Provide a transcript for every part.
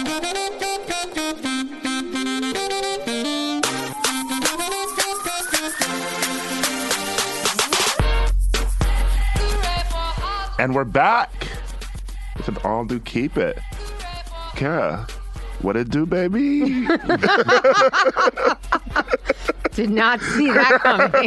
And we're back with an all-new Keep It. Kara, what it do, baby? Did not see that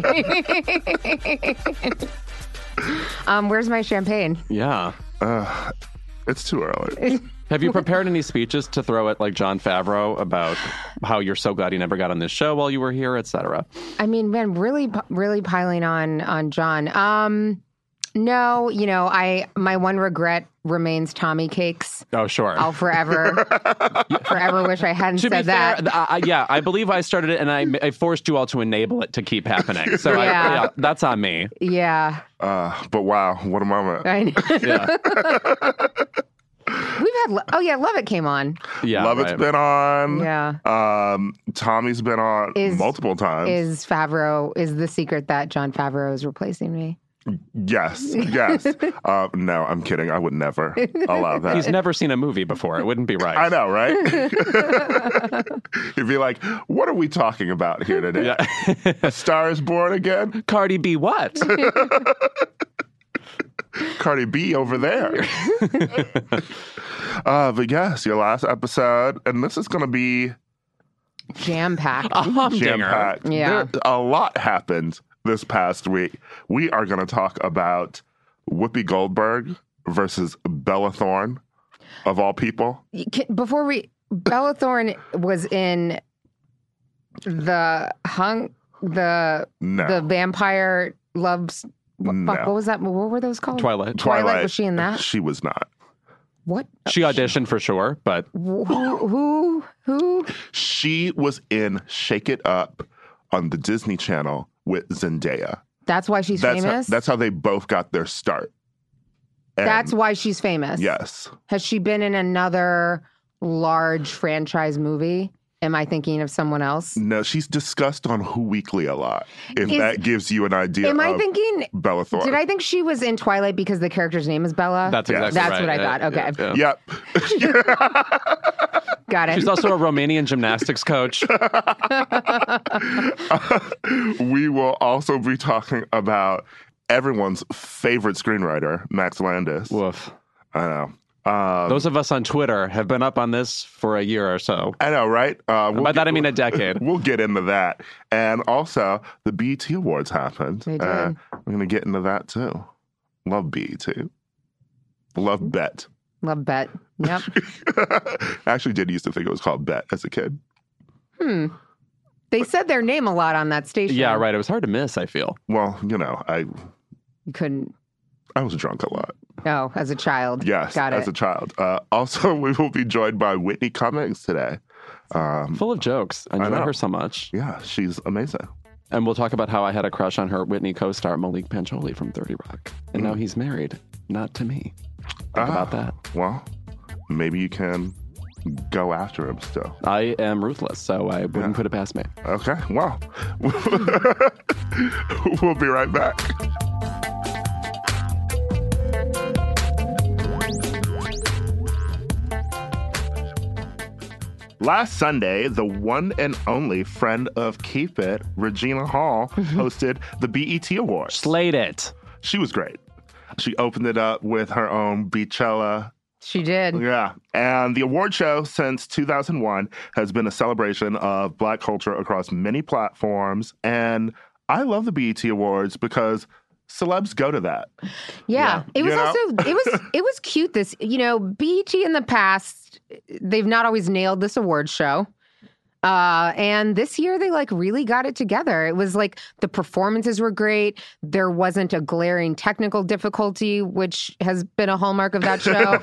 coming. Where's my champagne? Yeah. It's too early. Have you prepared any speeches to throw at like Jon Favreau about how you're so glad he never got on this show while you were here, etc.? I mean, man, really piling on John. No, my one regret remains Tommy cakes. Oh, sure. I'll forever wish I hadn't said that. Yeah, I believe I started it, and I forced you all to enable it to keip happening. So Yeah. That's on me. Yeah. But wow, what a moment. I know. Yeah, We've had, Love It came on. yeah. Love It's been on. Yeah. Tommy's been on multiple times. Is the secret that Jon Favreau is replacing me? Yes. No, I'm kidding. I would never allow that. He's never seen a movie before. It wouldn't be right. I know, right? He'd be like, what are we talking about here today? Yeah. A Star is Born again? Cardi B, what? Cardi B over there. But yes, your last episode, and this is going to be Jam-packed. A humdinger. jam-packed. Yeah. A lot happened this past week. We are going to talk about Whoopi Goldberg versus Bella Thorne, of all people. Bella Thorne was in the vampire loves. No. What was that? What were those called? Twilight. Was she in that? She was not. What? She auditioned for sure, but Who? She was in Shake It Up on the Disney Channel with Zendaya. That's why she's famous? That's how they both got their start. And That's why she's famous? yes. Has she been in another large franchise movie? Am I thinking of someone else? No, she's discussed on Who Weekly a lot, if that gives you an idea Am I of thinking... Bella Thorne. Did I think she was in Twilight because the character's name is Bella? that's exactly That's right. what I thought. Okay. Yeah. Yep. Got it. She's also a Romanian gymnastics coach. We will also be talking about everyone's favorite screenwriter, Max Landis. Woof. I know. Those of us on Twitter have been up on this for a year or so. I know, right? By that I mean a decade. We'll get into that. And also, the BET Awards happened. They did. We're going to get into that too. Love BET. Love Bet. Love Bet. Yep. I actually did used to think it was called Bet as a kid. They said their name a lot on that station. Yeah, right. It was hard to miss, I feel. Well, You couldn't. I was drunk a lot. Oh, as a child. Yes, Got it. as a child. Also, we will be joined by Whitney Cummings today. Full of jokes. I enjoy know. her so much. Yeah, she's amazing. And we'll talk about how I had a crush on her Whitney co-star Malik Pancholi from 30 Rock. And now he's married. Not to me. Think about that. Well, maybe you can go after him still. I am ruthless, so I wouldn't put it past me. Okay, well, we'll be right back. Last Sunday, the one and only friend of Keep It, Regina Hall, hosted the BET Awards. Slayed it. She was great. She opened it up with her own Beachella. She did. Yeah. And the award show since 2001 has been a celebration of Black culture across many platforms. And I love the BET Awards because celebs go to that. Yeah. It was You know? also, it was cute. BET in the past, they've not always nailed this award show. And this year they really got it together. It was the performances were great. There wasn't a glaring technical difficulty, which has been a hallmark of that show.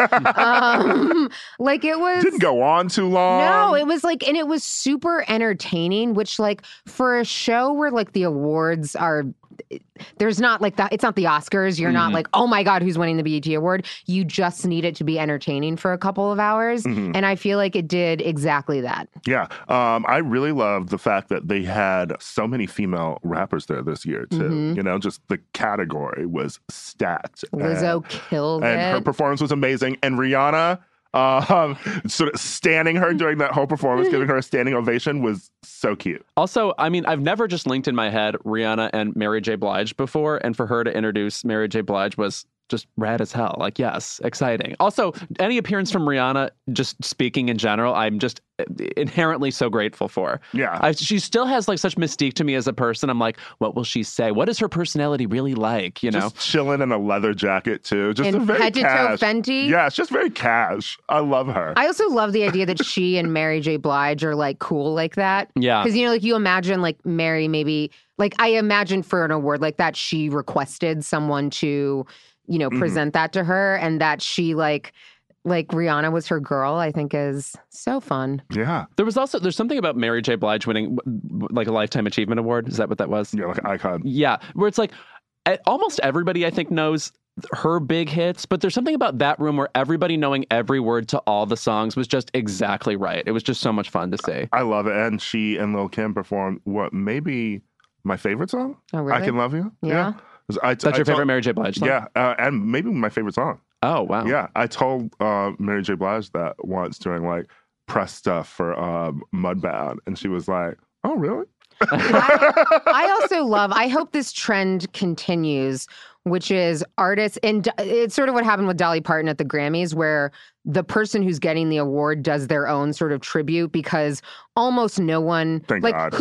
It was Didn't go on too long. No, it was and it was super entertaining, which for a show where the awards are, there's not that. It's not the Oscars. You're not oh my God, who's winning the BET Award? You just need it to be entertaining for a couple of hours. And I feel like it did exactly that. Yeah. I really loved the fact that they had so many female rappers there this year, too. Just the category was stacked. Lizzo killed it. And her performance was amazing. And Rihanna, Sort of standing her during that whole performance, giving her a standing ovation was so cute. Also, I mean, I've never just linked in my head Rihanna and Mary J. Blige before, and for her to introduce Mary J. Blige was just rad as hell. Like, yes, exciting. Also, any appearance from Rihanna, just speaking in general, I'm just inherently so grateful for. Yeah. She still has like such mystique to me as a person. I'm like, what will she say? What is her personality really like? You know, Just chilling in a leather jacket too. Just a And very head to toe cash. Fenty. Yeah, it's just very cash. I love her. I also love the idea that she and Mary J. Blige are like cool like that. Yeah. Because, you know, like you imagine like Mary maybe, like I imagine for an award like that, she requested someone to, you know, present that to her, and that she like Rihanna was her girl, I think is so fun. Yeah. there's something about Mary J. Blige winning like a Lifetime Achievement Award. Is that what that was? Yeah, like an icon. Yeah, where it's like almost everybody I think knows her big hits, but there's something about that room where everybody knowing every word to all the songs was just exactly right. It was just so much fun to see. I love it. And she and Lil' Kim performed what maybe my favorite song? Oh, really? I Can Love You. Yeah. That's your favorite Mary J. Blige song? Yeah, and maybe my favorite song. Oh, wow. Yeah, I told Mary J. Blige that once during like press stuff for Mudbound, and she was like, "Oh, really?" I also love, I hope this trend continues, which is artists, and it's sort of what happened with Dolly Parton at the Grammys, where the person who's getting the award does their own sort of tribute, because almost no one, Thank like God.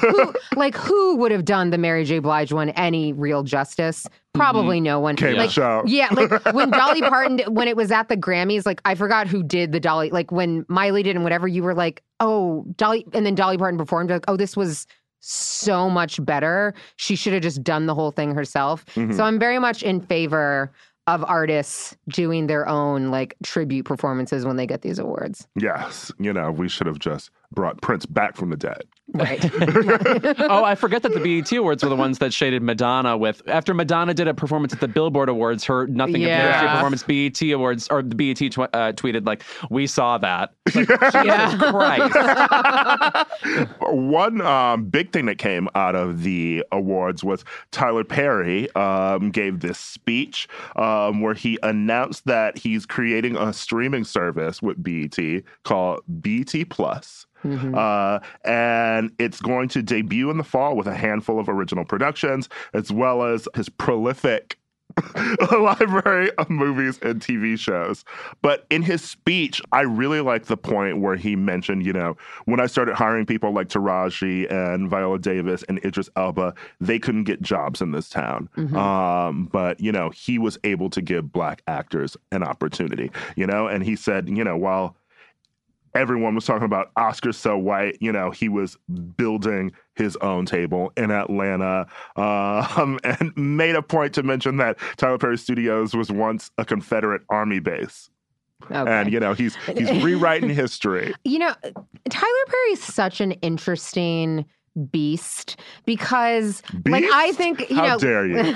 who would have done the Mary J. Blige one any real justice? Probably no one. Came like, show. Yeah, like when Dolly Parton, when it was at the Grammys, like I forgot who did the Dolly, like when Miley did and whatever, you were like, oh, Dolly, and then Dolly Parton performed, like, oh, this was so much better. She should have just done the whole thing herself. So I'm very much in favor of artists doing their own like tribute performances when they get these awards. Yes, we should have just brought Prince back from the dead. Right. Oh, I forget that the BET Awards were the ones that shaded Madonna with. After Madonna did a performance at the Billboard Awards, her Nothing Compares to Your performance, BET Awards, or the BET tweeted, like, we saw that. Like, Jesus Christ. One big thing that came out of the awards was Tyler Perry gave this speech where he announced that he's creating a streaming service with BET called BET Plus. And it's going to debut in the fall with a handful of original productions, as well as his prolific library of movies and TV shows. But in his speech, I really like the point where he mentioned, when I started hiring people like Taraji and Viola Davis and Idris Elba, they couldn't get jobs in this town. But, he was able to give Black actors an opportunity, and he said, while everyone was talking about Oscars so white, he was building his own table in Atlanta, and made a point to mention that Tyler Perry Studios was once a Confederate Army base. Okay. And, he's rewriting history. Tyler Perry's such an interesting beast because Beast? like I think How dare you?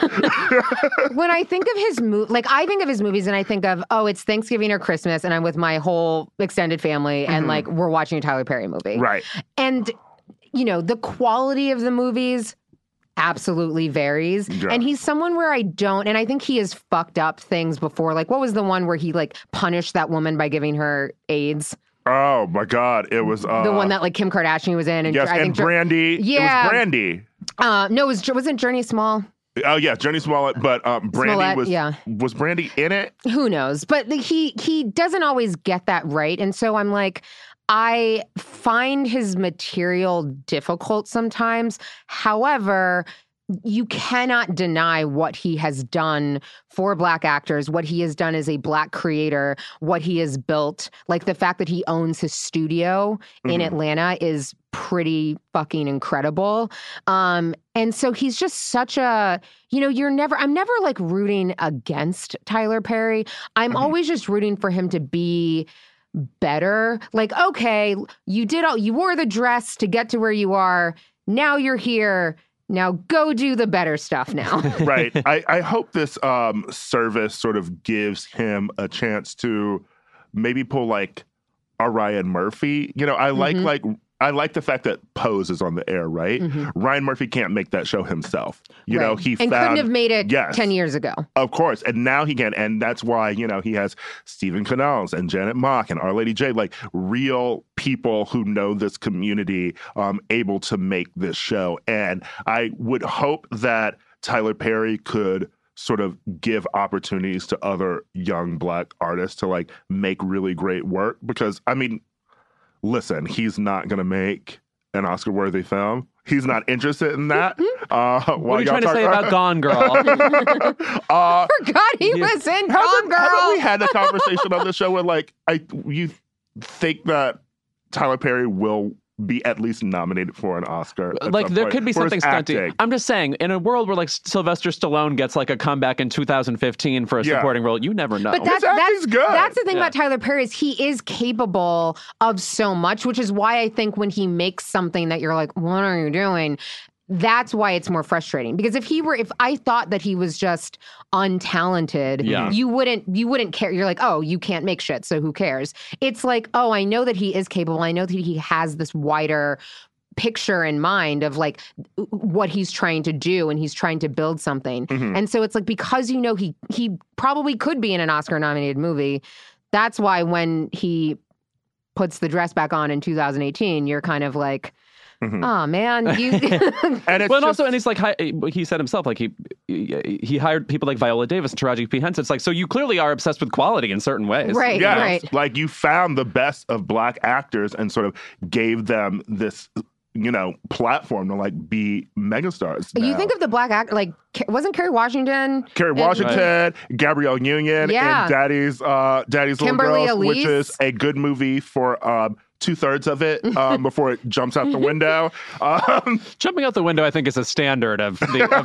when I think of his I think of his movies and I think of, oh, it's Thanksgiving or Christmas and I'm with my whole extended family and like we're watching a Tyler Perry movie. Right. And the quality of the movies absolutely varies. Yeah. And he's someone where I don't, and I think he has fucked up things before. Like what was the one where he like punished that woman by giving her AIDS? Oh my God! It was the one that like Kim Kardashian was in, and yes, I think Brandy. Yeah, it was Brandy. No, wasn't Journey Small? Oh yeah, Journey Smollett. But Brandy Smollett, was Brandy in it? Who knows? But he doesn't always get that right, and so I'm like, I find his material difficult sometimes. However, you cannot deny what he has done for Black actors, what he has done as a Black creator, what he has built. Like the fact that he owns his studio in Atlanta is pretty fucking incredible. And so he's just such a, I'm never like rooting against Tyler Perry. I'm always just rooting for him to be better. Like, okay, you wore the dress to get to where you are. Now you're here. Now go do the better stuff now. Right. I hope this service sort of gives him a chance to maybe pull like a Ryan Murphy. I like I like the fact that Pose is on the air, right? Ryan Murphy can't make that show himself. You know, he and found, couldn't have made it yes, 10 years ago. Of course. And now he can. And that's why, you know, he has Stephen Canals and Janet Mock and Our Lady J, like real people who know this community, able to make this show. And I would hope that Tyler Perry could sort of give opportunities to other young Black artists to like make really great work. Because, I mean, listen, he's not going to make an Oscar-worthy film. He's not interested in that. What are you trying to say about Gone Girl? Forgot he was in Gone Girl. Haven't we had a conversation on the show where, like, you think that Tyler Perry will be at least nominated for an Oscar? Like, there could be something stunty. acting. I'm just saying, in a world where like Sylvester Stallone gets like a comeback in 2015 for a supporting role, you never know. But His acting's good. That's the thing about Tyler Perry is he is capable of so much, which is why I think when he makes something that you're like, what are you doing? That's why it's more frustrating. Because if I thought that he was just untalented, you wouldn't care. You're like, oh, you can't make shit, so who cares? It's like, oh, I know that he is capable. I know that he has this wider picture in mind of like what he's trying to do, and he's trying to build something. And so it's like, because you know he probably could be in an Oscar-nominated movie, that's why when he puts the dress back on in 2018, you're kind of like, oh man, you. And it's also, and he's like, he said himself, like he hired people like Viola Davis and Taraji P. Henson. It's like, so you clearly are obsessed with quality in certain ways, right? Yes. Right. Like, you found the best of Black actors and sort of gave them this, you know, platform to like be megastars. You think of the Black actor, like, wasn't Kerry Washington? Gabrielle Union, and Daddy's Little Kimberly Girls, Elise. which is a good movie for 2/3 of it before it jumps out the window. Jumping out the window, I think, is a standard of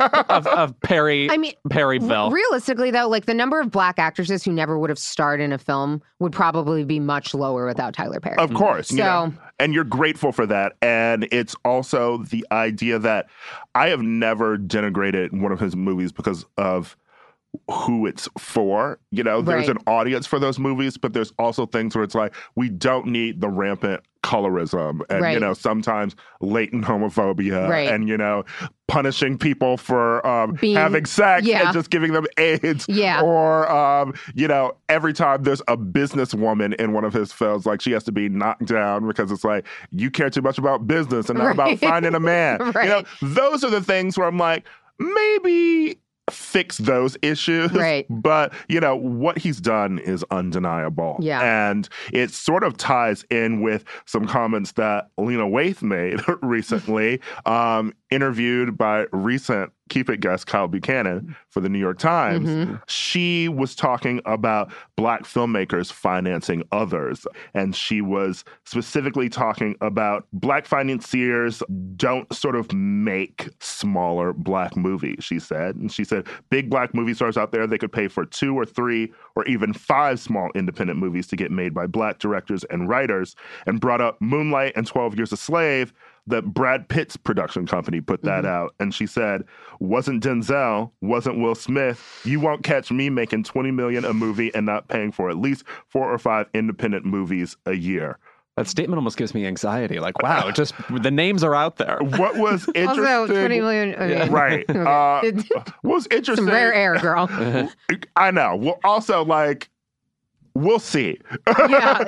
Perry. I mean, Perryville. Realistically, though, like the number of Black actresses who never would have starred in a film would probably be much lower without Tyler Perry. Of course. So, you know, and you're grateful for that. And it's also the idea that I have never denigrated one of his movies because of who it's for. You know, there's an audience for those movies, but there's also things where it's like, we don't need the rampant colorism and, you know, sometimes latent homophobia and, you know, punishing people for having sex and just giving them AIDS. Or, you know, every time there's a businesswoman in one of his films, like, she has to be knocked down because it's like, you care too much about business and not about finding a man. You know, those are the things where I'm like, maybe fix those issues. But, you know, what he's done is undeniable. And it sort of ties in with some comments that Lena Waithe made recently, interviewed by recent Keep It guest Kyle Buchanan for the New York Times. She was talking about Black filmmakers financing others. And she was specifically talking about Black financiers don't sort of make smaller Black movies, she said. And she said, big Black movie stars out there, they could pay for 2 or 3 or even 5 small independent movies to get made by Black directors and writers, and brought up Moonlight and 12 Years a Slave, that Brad Pitt's production company put that out. And she said, wasn't Denzel, wasn't Will Smith, you won't catch me making $20 million a movie and not paying for at least 4 or 5 independent movies a year. That statement almost gives me anxiety. Like, wow, just the names are out there. What was interesting... Also, 20 million... Right. What was interesting... Some rare air, girl. I know. Well, also, like... We'll see. Right.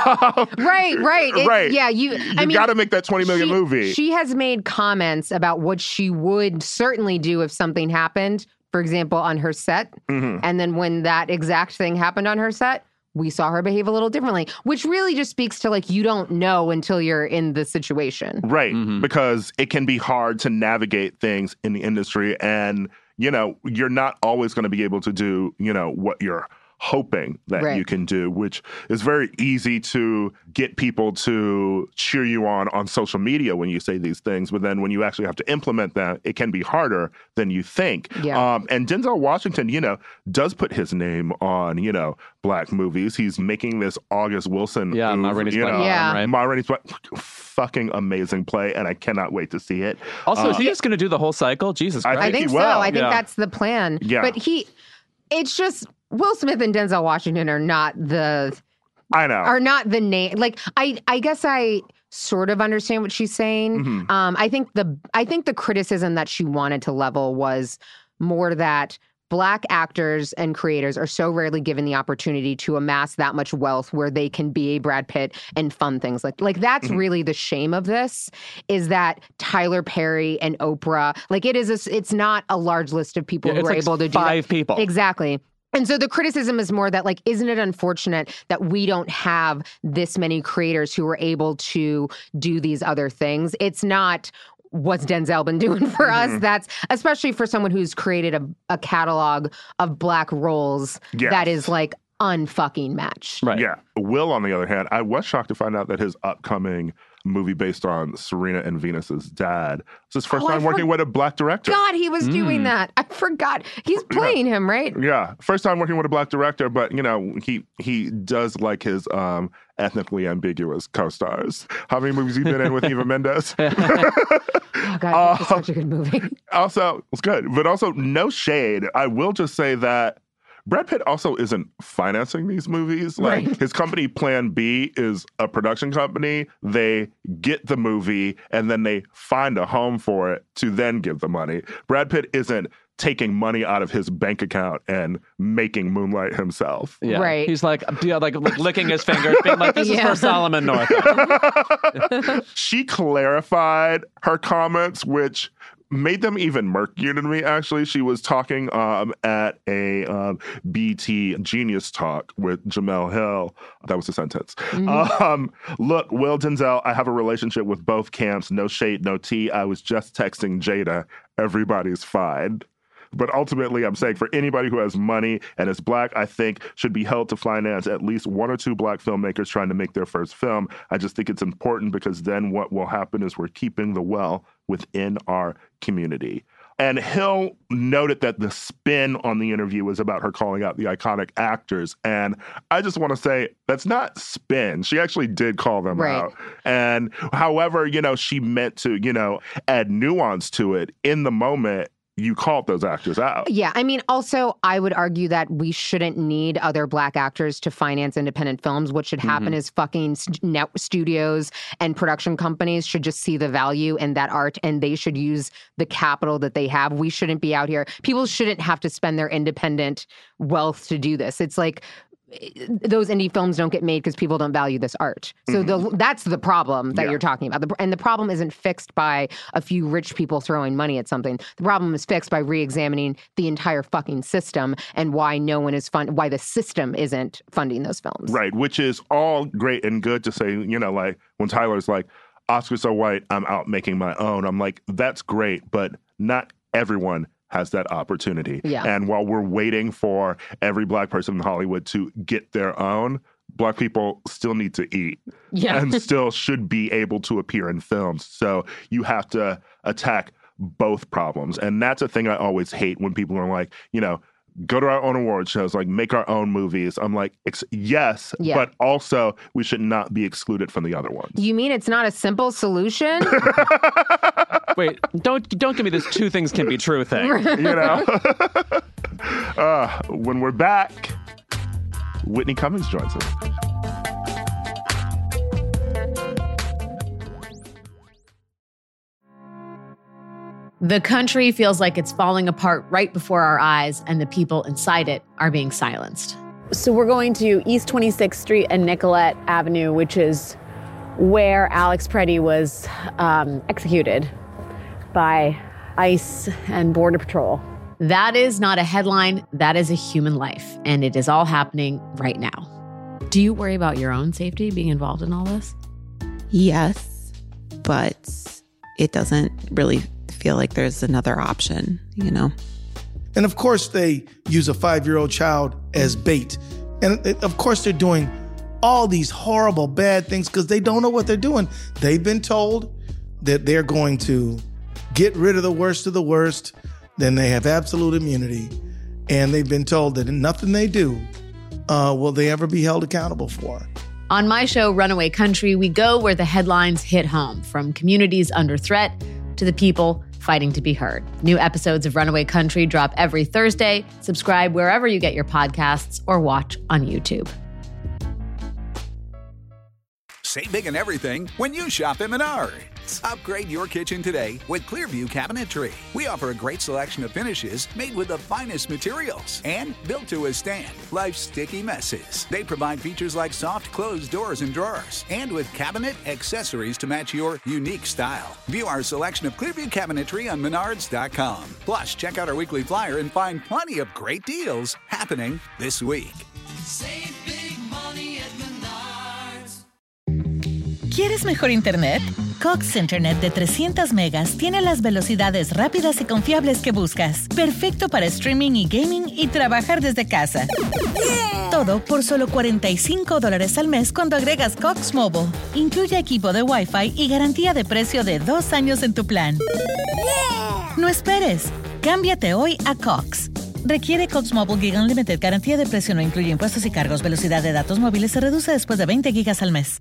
You got to make that 20 million movie. She has made comments about what she would certainly do if something happened, for example, on her set. And then when that exact thing happened on her set, we saw her behave a little differently, which really just speaks to, like, you don't know until you're in the situation. Right. Because it can be hard to navigate things in the industry. And, you know, you're not always going to be able to do, you know, what you're hoping that you can do, which is very easy to get people to cheer you on social media when you say these things. But then when you actually have to implement that, it can be harder than you think. And Denzel Washington, you know, does put his name on, you know, Black movies. He's making this August Wilson movie, Ma Rainey's Black. Ma Rainey's Black. Fucking amazing play, and I cannot wait to see it. Also, is he just going to do the whole cycle? Jesus Christ. I think so. I think that's the plan. But it's just... Will Smith and Denzel Washington are not the... I know. Are not the name. Like, I guess I sort of understand what she's saying. I think the criticism that she wanted to level was more that Black actors and creators are so rarely given the opportunity to amass that much wealth where they can be a Brad Pitt and fund things like that's really the shame of this, is that Tyler Perry and Oprah, like it's not a large list of people who are able to do that. 5 people. Exactly. And so the criticism is more that, like, isn't it unfortunate that we don't have this many creators who are able to do these other things? It's not what's Denzel been doing for us. That's especially for someone who's created a catalog of Black roles that is like unfucking matched. Right. Yeah. Will, on the other hand, I was shocked to find out that his upcoming movie based on Serena and Venus's dad, it's his first time working with a Black director. God, he was doing that. I forgot. He's playing him, right? Yeah. First time working with a Black director, but, you know, he does like his ethnically ambiguous co-stars. How many movies have you been in with Eva Mendes? Oh, God, it's such a good movie. Also, it's good, but also no shade. I will just say that Brad Pitt also isn't financing these movies. Like, his company Plan B is a production company. They get the movie and then they find a home for it to then give the money. Brad Pitt isn't taking money out of his bank account and making Moonlight himself. Yeah. Right. He's like licking his fingers, being like, this is for Solomon North. She clarified her comments, which made them even murkier to me, actually. She was talking at a BT Genius Talk with Jemele Hill. That was a sentence. Look, Will, Denzel, I have a relationship with both camps. No shade, no tea. I was just texting Jada. Everybody's fine. But ultimately, I'm saying for anybody who has money and is Black, I think should be held to finance at least 1 or 2 Black filmmakers trying to make their first film. I just think it's important because then what will happen is we're keeping the well within our community. And Hill noted that the spin on the interview was about her calling out the iconic actors. And I just want to say that's not spin. She actually did call them out. And however, you know, she meant to, you know, add nuance to it in the moment. You called those actors out. Yeah. I mean, also, I would argue that we shouldn't need other Black actors to finance independent films. What should happen is fucking studios and production companies should just see the value in that art and they should use the capital that they have. We shouldn't be out here. People shouldn't have to spend their independent wealth to do this. It's like, those indie films don't get made because people don't value this art. So that's the problem that you're talking about. And the problem isn't fixed by a few rich people throwing money at something. The problem is fixed by re-examining the entire fucking system and why why the system isn't funding those films. Right, which is all great and good to say, you know, like when Tyler's like, Oscar's so white, I'm out making my own. I'm like, that's great, but not everyone has that opportunity. Yeah. And while we're waiting for every Black person in Hollywood to get their own, Black people still need to eat and still should be able to appear in films. So you have to attack both problems. And that's a thing I always hate when people are like, you know, go to our own award shows, like make our own movies. I'm like, yes, but also we should not be excluded from the other ones. You mean it's not a simple solution? Wait, don't give me this 2 things can be true thing. You know? When we're back, Whitney Cummings joins us. The country feels like it's falling apart right before our eyes, and the people inside it are being silenced. So we're going to East 26th Street and Nicollet Avenue, which is where Alex Preddy was executed by ICE and Border Patrol. That is not a headline. That is a human life, and it is all happening right now. Do you worry about your own safety being involved in all this? Yes, but it doesn't really feel like there's another option, you know? And of course they use a 5-year-old child as bait. And of course they're doing all these horrible, bad things because they don't know what they're doing. They've been told that they're going to get rid of the worst of the worst, then they have absolute immunity. And they've been told that nothing they do will they ever be held accountable for. On my show, Runaway Country, we go where the headlines hit home, from communities under threat to the people fighting to be heard. New episodes of Runaway Country drop every Thursday. Subscribe wherever you get your podcasts or watch on YouTube. Save big on everything when you shop at Menards. Upgrade your kitchen today with Clearview Cabinetry. We offer a great selection of finishes made with the finest materials and built to withstand life's sticky messes. They provide features like soft closed doors and drawers, and with cabinet accessories to match your unique style. View our selection of Clearview Cabinetry on Menards.com. Plus, check out our weekly flyer and find plenty of great deals happening this week. Save big money at Menards. ¿Quieres mejor internet? Cox Internet de 300 megas tiene las velocidades rápidas y confiables que buscas. Perfecto para streaming y gaming y trabajar desde casa. Yeah. Todo por solo $45 al mes cuando agregas Cox Mobile. Incluye equipo de Wi-Fi y garantía de precio de 2 años en tu plan. Yeah. No esperes. Cámbiate hoy a Cox. Requiere Cox Mobile Gig Unlimited. Garantía de precio no incluye impuestos y cargos. Velocidad de datos móviles se reduce después de 20 gigas al mes.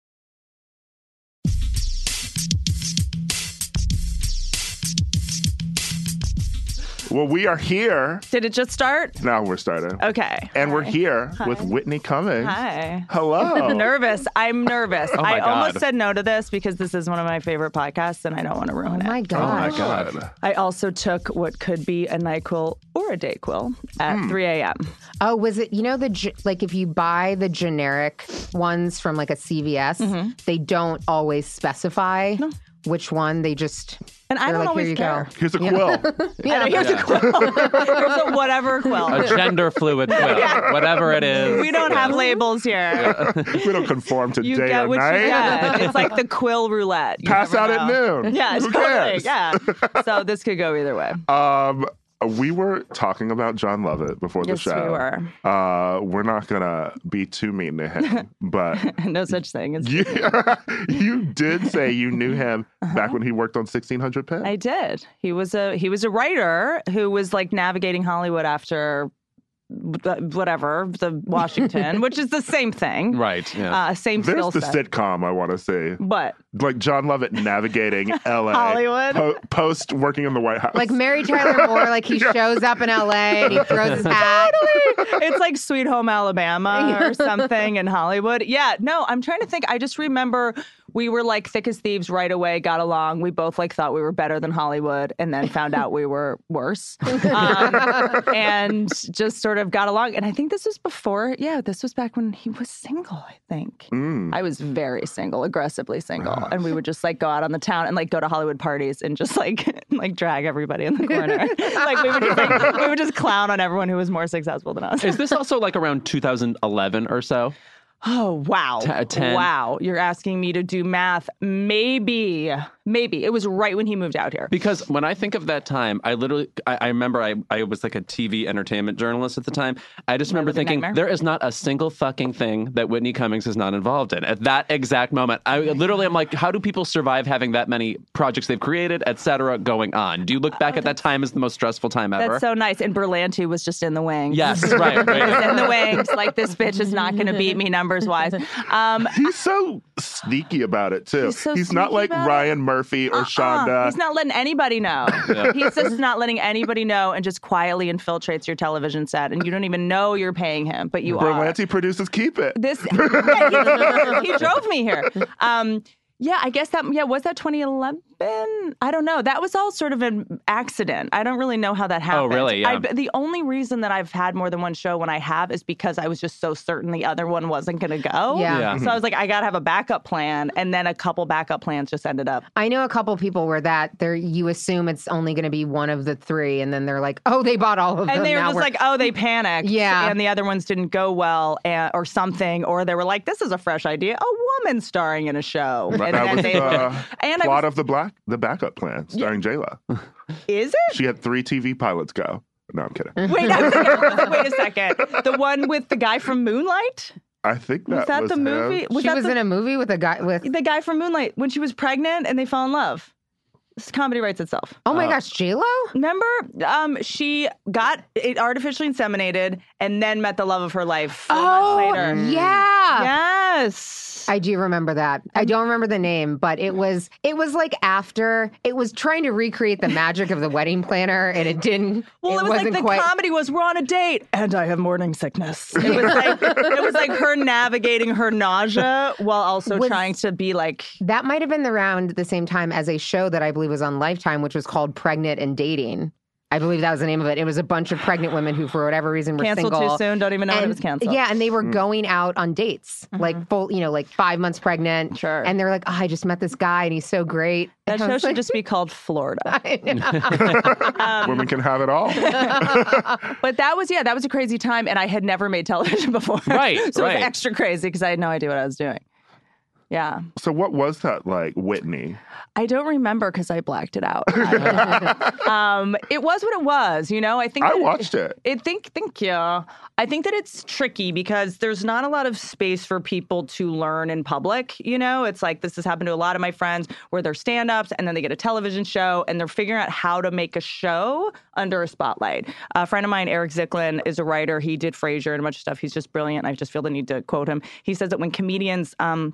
Well, we are here. Did it just start? Now we're starting. Okay. And we're here Hi. with Whitney Cummings. Hi. Hello. Nervous. I'm nervous. Oh my I almost God. said no to this because this is one of my favorite podcasts and I don't want to ruin it. Oh my gosh. Oh my God. I also took what could be a NyQuil or a DayQuil at 3 a.m. Oh, was it, like if you buy the generic ones from like a CVS, they don't always specify which one. They just... And I don't like, always here you care. Go. Here's a quill. Here's a quill. Here's a whatever quill. A gender fluid quill, whatever it is. We don't have labels here. We don't conform to You day get or what night. you get. It's like the quill roulette. You Pass never out know. at noon. Yeah, Who totally. cares? Yeah. So this could go either way. We were talking about John Lovett before the Yes, show. we were. We're not gonna be too mean to him, but No such thing. As you did say you knew him back when he worked on 1600 Penn. I did. He was a writer who was like navigating Hollywood after whatever, the Washington, which is the same thing. Right. Yeah. Same There's skill the set. sitcom I want to see. But Like John Lovett navigating LA. Hollywood. Post working in the White House. Like Mary Tyler Moore, like he shows up in LA and he throws his hat. it's like Sweet Home Alabama or something in Hollywood. Yeah, no, I'm trying to think. I just remember we were like thick as thieves right away, got along. We both like thought we were better than Hollywood and then found out we were worse. And just sort of got along. And I think this was before, this was back when he was single, I think. I was very single, aggressively single. And we would just like go out on the town and like go to Hollywood parties and just like drag everybody in the corner. Like we would just clown on everyone who was more successful than us. Is this also like around 2011 or so? Oh, wow. 10. Wow. You're asking me to do math. Maybe. It was right when he moved out here. Because when I think of that time, I remember I was like a TV entertainment journalist at the time. I just remember thinking, there is not a single fucking thing that Whitney Cummings is not involved in. At that exact moment, I literally am like, how do people survive having that many projects they've created, et cetera, going on? Do you look back at that time as the most stressful time ever? That's so nice. And Berlanti was just in the wings. Yes, right. In the wings. Like, this bitch is not going to beat me numbers-wise. He's so sneaky about it, too. He's not like Ryan Murphy or Shonda. He's not letting anybody know. Yeah. He's just not letting anybody know and just quietly infiltrates your television set. And you don't even know you're paying him, but you are. Berlanti produces Keep It. He drove me here. I guess was that 2011? I don't know. That was all sort of an accident. I don't really know how that happened. Oh, really? Yeah. The only reason that I've had more than one show when I have is because I was just so certain the other one wasn't going to go. Yeah. So I was like, I got to have a backup plan. And then a couple backup plans just ended up. I know a couple people where you assume it's only going to be one of the three. And then they're like, oh, they bought all of them. And they were just like, oh, they panicked. Yeah. And the other ones didn't go well or something. Or they were like, this is a fresh idea. A woman starring in a show. Right. That was the plot of the backup plan starring J-Lo. Is it? She had 3 TV pilots go. No, I'm kidding. Wait a second. The one with the guy from Moonlight? I think was that the him. movie? She was in a movie with a guy with the guy from Moonlight when she was pregnant and they fell in love. This comedy writes itself. Oh my gosh, J-Lo? Remember, she got it artificially inseminated and then met the love of her life 4 months later. Yeah. Yes. I do remember that. I don't remember the name, but it was like after it was trying to recreate the magic of the wedding planner, and it didn't. Well, it was like the comedy was we're on a date and I have morning sickness. It was like her navigating her nausea while also trying to be like. That might have been around the same time as a show that I believe was on Lifetime, which was called Pregnant and Dating. I believe that was the name of it. It was a bunch of pregnant women who, for whatever reason, were canceled single. Too soon. Don't even know when it was canceled. Yeah, and they were going out on dates, like full, like 5 months pregnant. Sure. And they're like, I just met this guy and he's so great. That show should just be called Florida. Women can have it all. But that was a crazy time, and I had never made television before. Right, So right. it was extra crazy because I had no idea what I was doing. Yeah. So what was that like, Whitney? I don't remember because I blacked it out. It was what it was, I think I watched it. Thank you. I think that it's tricky because there's not a lot of space for people to learn in public. It's like this has happened to a lot of my friends where they're stand-ups and then they get a television show and they're figuring out how to make a show under a spotlight. A friend of mine, Eric Zicklin, is a writer. He did Frasier and a bunch of stuff. He's just brilliant. I just feel the need to quote him. He says that when comedians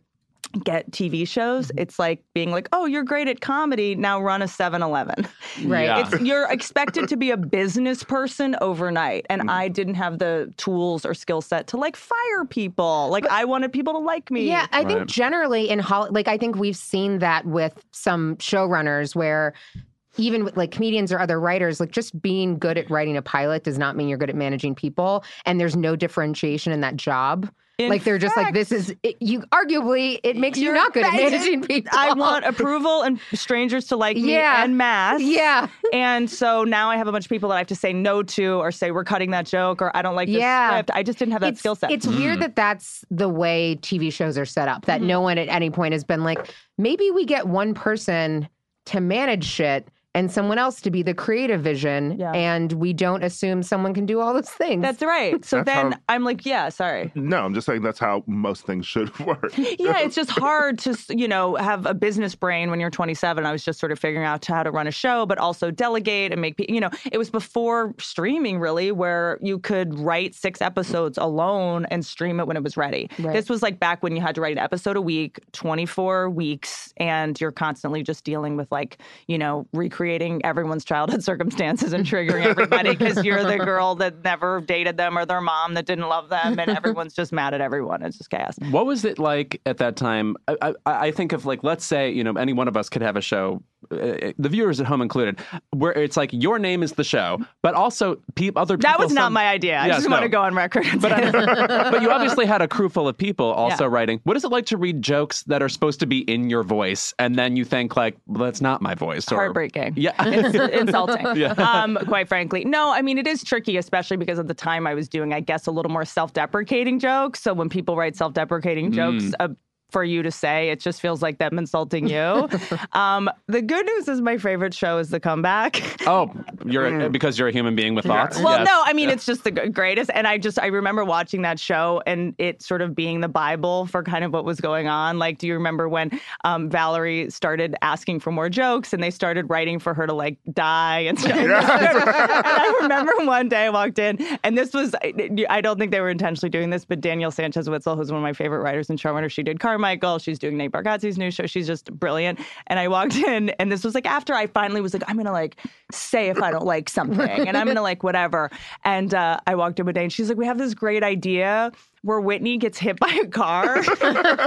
get TV shows, it's like being like, oh, you're great at comedy, now run a 7-Eleven. Right. Yeah. You're expected to be a business person overnight. And I didn't have the tools or skill set to like fire people. Like I wanted people to like me. Yeah, I think generally in Hollywood, I think we've seen that with some showrunners where even with like comedians or other writers, like just being good at writing a pilot does not mean you're good at managing people. And there's no differentiation in that job. They're just like, this is, arguably, it makes you not good at managing people. I want approval and strangers to like me en masse. Yeah. And so now I have a bunch of people that I have to say no to or say, we're cutting that joke or I don't like this script. I just didn't have that skill set. It's weird that that's the way TV shows are set up, that no one at any point has been like, maybe we get one person to manage shit and someone else to be the creative vision, and we don't assume someone can do all those things. That's right. So I'm like, sorry. No, I'm just saying that's how most things should work. Yeah, it's just hard to, have a business brain when you're 27. I was just sort of figuring out how to run a show, but also delegate and make, it was before streaming really, where you could write 6 episodes alone and stream it when it was ready. Right. This was like back when you had to write an episode a week, 24 weeks, and you're constantly just dealing with recreating everyone's childhood circumstances and triggering everybody because you're the girl that never dated them or their mom that didn't love them and everyone's just mad at everyone. It's just chaos. What was it like at that time? I think of like, let's say, any one of us could have a show, the viewers at home included, where it's like your name is the show, but also other people. That was not my idea. I just want to go on record and say but you obviously had a crew full of people also writing. What is it like to read jokes that are supposed to be in your voice and then you think like, well, that's not my voice? Or, heartbreaking. Yeah. It's insulting. Quite frankly. No, I mean, it is tricky, especially because at the time I was doing, I guess, a little more self-deprecating jokes. So when people write self-deprecating jokes for you to say, it just feels like them insulting you. The good news is my favorite show is The Comeback. Oh, because you're a human being with thoughts? Well, yes. no, I mean, it's just the greatest. And I remember watching that show and it sort of being the Bible for kind of what was going on. Like, do you remember when Valerie started asking for more jokes and they started writing for her to like die and stuff? And I remember one day I walked in and this was, I don't think they were intentionally doing this, but Danielle Sanchez-Witzel, who's one of my favorite writers and showrunners, she did Carmichael. She's doing Nate Bargatze's new show. She's just brilliant. And I walked in and this was like after I finally was like, I'm going to like say if I don't like something and I'm going to like whatever. And I walked in one day and she's like, we have this great idea where Whitney gets hit by a car. And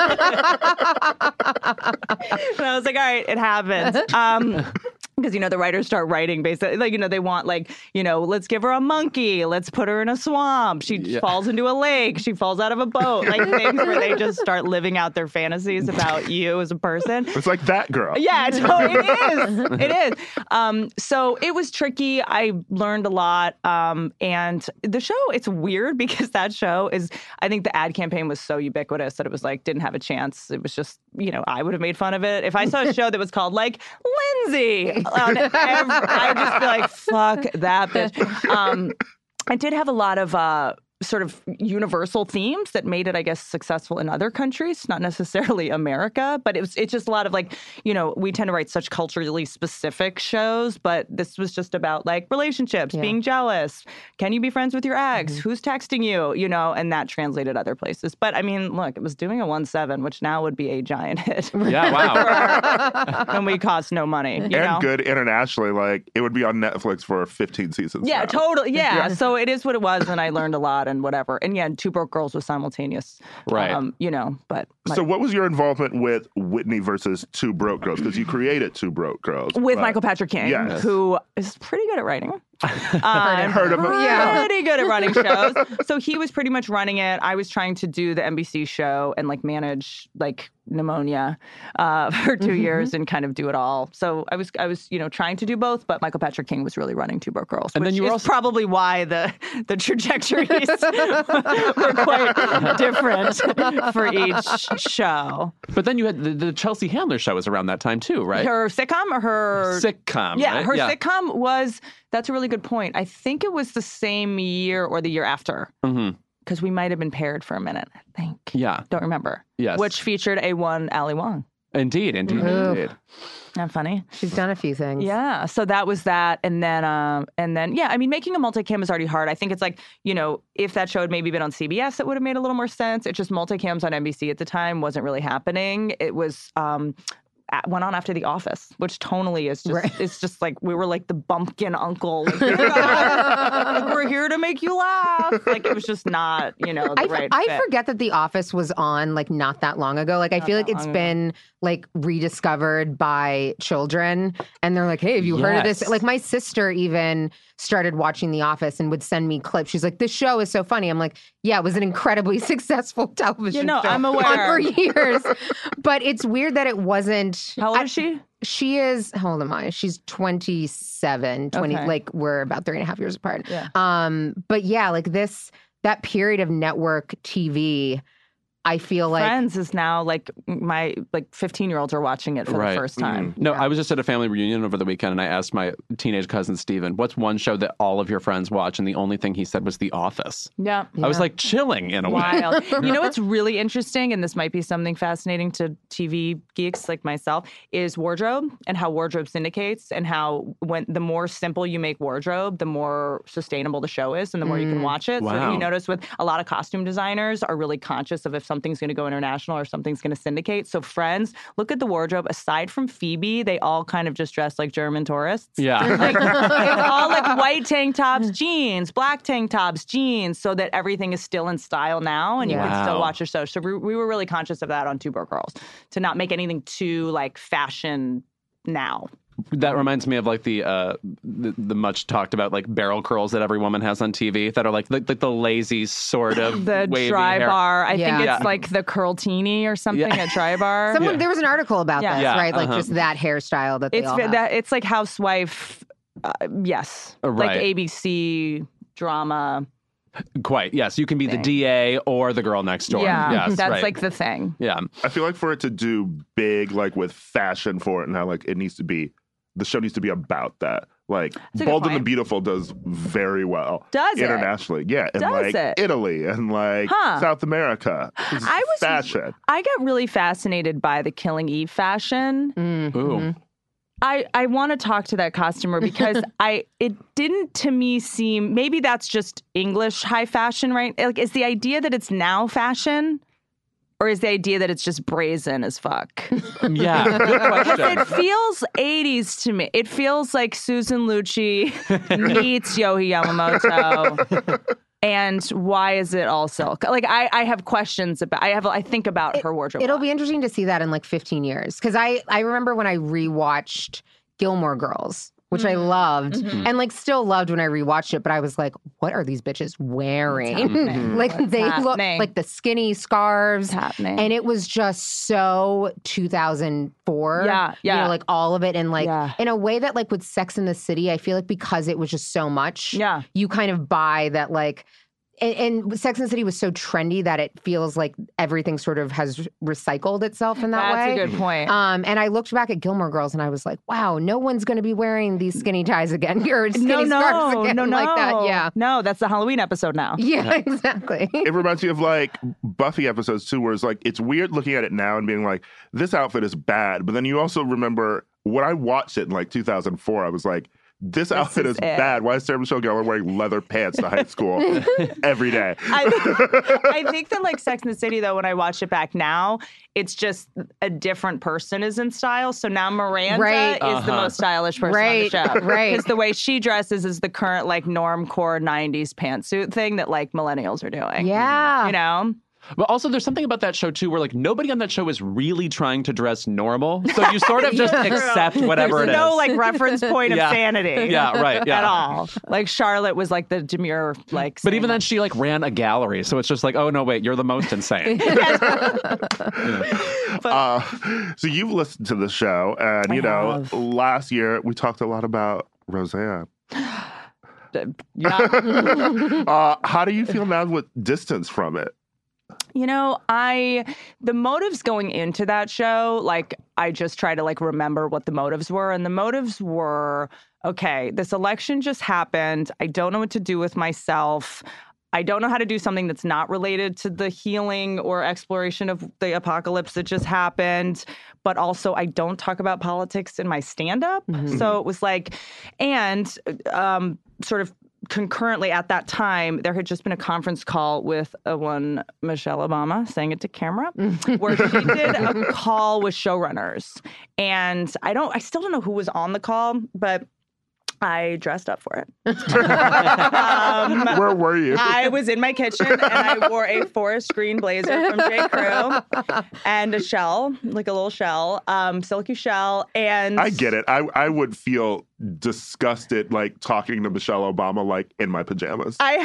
I was like, all right, it happens. Because, the writers start writing basically, like, they want like, let's give her a monkey. Let's put her in a swamp. She falls into a lake. She falls out of a boat. Like things where they just start living out their fantasies about you as a person. It's like That Girl. Yeah, it is. So it was tricky. I learned a lot. And the show, it's weird because that show is, I think the ad campaign was so ubiquitous that it was like, didn't have a chance. It was just, I would have made fun of it. If I saw a show that was called like Lindsay, I'd just be like, fuck that bitch. I did have a lot of sort of universal themes that made it, I guess, successful in other countries, not necessarily America, but it's just a lot of like, we tend to write such culturally specific shows, but this was just about like relationships, being jealous. Can you be friends with your ex? Who's texting you? And that translated other places. But I mean, look, it was doing a 1.7, which now would be a giant hit. Yeah, wow. And we cost no money. And good internationally, like it would be on Netflix for 15 seasons. Yeah, now. totally. Yeah. So it is what it was, and I learned a lot and whatever. And yeah, Two Broke Girls was simultaneous. Right. But So what was your involvement with Whitney versus Two Broke Girls? Because you created Two Broke Girls. With Michael Patrick King, Yes. who is pretty good at writing. Heard of him. Pretty good at running shows. So he was pretty much running it. I was trying to do the NBC show and like manage like Pneumonia for 2 years and kind of do it all. So I was trying to do both, but Michael Patrick King was really running Two Broke Girls, And which then you were is also- probably why the trajectories were quite different for each show. But then you had the Chelsea Handler show was around that time too, right? Her sitcom or her sitcom. Yeah, right? her sitcom was. That's a really good point. I think it was the same year or the year after. Because we might have been paired for a minute, I think. Yeah. Don't remember. Yes. Which featured a one Ali Wong. Indeed. Not funny. She's done a few things. Yeah. So that was that. And then, yeah, I mean, making a multicam is already hard. I think it's like, if that show had maybe been on CBS, it would have made a little more sense. It's just multicams on NBC at the time wasn't really happening. It was, went on after The Office, which tonally is just, it's just like, we were like the bumpkin uncle. Like, we're here to make you laugh. Like, it was just not, the right I fit. forget that The Office was on like not that long ago. Like, I feel like it's been like rediscovered by children. And they're like, hey, have you heard of this? Yes. Like, my sister even started watching The Office and would send me clips. She's like, this show is so funny. I'm like, yeah, it was an incredibly successsul television show. I'm aware. On for years. But it's weird that it wasn't. How old is she? She is, how old am I? She's 27, 20, Okay. like we're about 3.5 years apart. Yeah. But yeah, like that period of network TV, I feel like Friends is now like my 15-year-olds are watching it for the first time. No, I was just at a family reunion over the weekend, and I asked my teenage cousin Steven, what's one show that all of your friends watch? And the only thing he said was The Office. Yeah. I was like chilling in a way. Wild. What's really interesting, and this might be something fascinating to TV geeks like myself, is wardrobe and how wardrobe syndicates and how the more simple you make wardrobe, the more sustainable the show is and the more you can watch it. So Wow. you notice with a lot of costume designers are really conscious of if something's going to go international or something's going to syndicate. So Friends, look at the wardrobe. Aside from Phoebe, they all kind of just dress like German tourists. Yeah. Like, it's all like white tank tops, jeans, black tank tops, jeans, so that everything is still in style now and you can still Wow. watch your show. So we were really conscious of that on Two Broke Girls, to not make anything too like fashion now. That reminds me of like the much talked about like barrel curls that every woman has on TV that are like the lazy sort of The wavy Dry hair. Bar. I think Yeah. it's like the curlteeny or something at Dry Bar. There was an article about Yeah. this, Yeah, right? Like uh-huh. just that hairstyle that they It's all have. it's like housewife. Yes, Right. like ABC drama. Quite. Yes, you can be the DA or the girl next door. Yeah, Yes, that's right. like the thing. Yeah. I feel like for it to do big, like with fashion for it, and how like it needs to be, the show needs to be about that. Like a good Bold and the point. Beautiful does very well. Does it? internationally? Yeah, in Does like it? Italy and like Huh. South America. It's fashion. I get really fascinated by the Killing Eve fashion. Ooh. I want to talk to that costumer because it didn't to me seem, maybe that's just English high fashion, right? Like, is the idea that it's now fashion, or is the idea that it's just brazen as fuck? Yeah. Good question. It feels 80s to me. It feels like Susan Lucci meets Yohei Yamamoto. And why is it all silk? Like, I have questions about, I think about her wardrobe. It'll be interesting to see that in like 15 years. Because I remember when I rewatched Gilmore Girls, which I loved and like still loved when I rewatched it. But I was like, what are these bitches wearing? Like they look like the skinny scarves. And it was just so 2004. Yeah. You know, like all of it. And like in a way that like with Sex and the City, I feel like because it was just so much, you kind of buy that like, and Sex and the City was so trendy that it feels like everything sort of has recycled itself in that way. That's a good point. And I looked back at Gilmore Girls and I was like, wow, no one's going to be wearing these skinny ties again or skinny scarves again like that. Yeah. No, that's the Halloween episode now. Yeah, exactly. It reminds me of like Buffy episodes too, where it's like, it's weird looking at it now and being like, this outfit is bad. But then you also remember when I watched it in like 2004, I was like, this outfit is bad. Why is Sarah Michelle Gellar wearing leather pants to high school every day? I think that like Sex and the City, though, when I watch it back now, it's just a different person is in style. So now Miranda is the most stylish person on the show. Right. Because the way she dresses is the current like normcore 90s pantsuit thing that like millennials are doing. Yeah. You know? But also, there's something about that show, too, where, like, nobody on that show is really trying to dress normal. So you sort of just accept whatever There's it is. no, like, reference point of sanity. Yeah, right. Yeah. At all. Like, Charlotte was, like, the demure, like... But even then, she, like, ran a gallery. So it's just like, oh, no, wait, you're the most insane. So you've listened to the show. And, you know, last year we talked a lot about Roseanne. How do you feel now with distance from it? You know, the motives going into that show, like, I just try to, like, remember what the motives were. And the motives were, okay, this election just happened. I don't know what to do with myself. I don't know how to do something that's not related to the healing or exploration of the apocalypse that just happened. But also, I don't talk about politics in my stand-up. Mm-hmm. So it was like, and sort of concurrently at that time, there had just been a conference call with one Michelle Obama, saying it to camera, where she did a call with showrunners. And I still don't know who was on the call, but I dressed up for it. Where were you? I was in my kitchen and I wore a forest green blazer from J. Crew and a shell, like a little shell, silky shell. And I get it. I would feel disgusted, like talking to Michelle Obama, like in my pajamas. I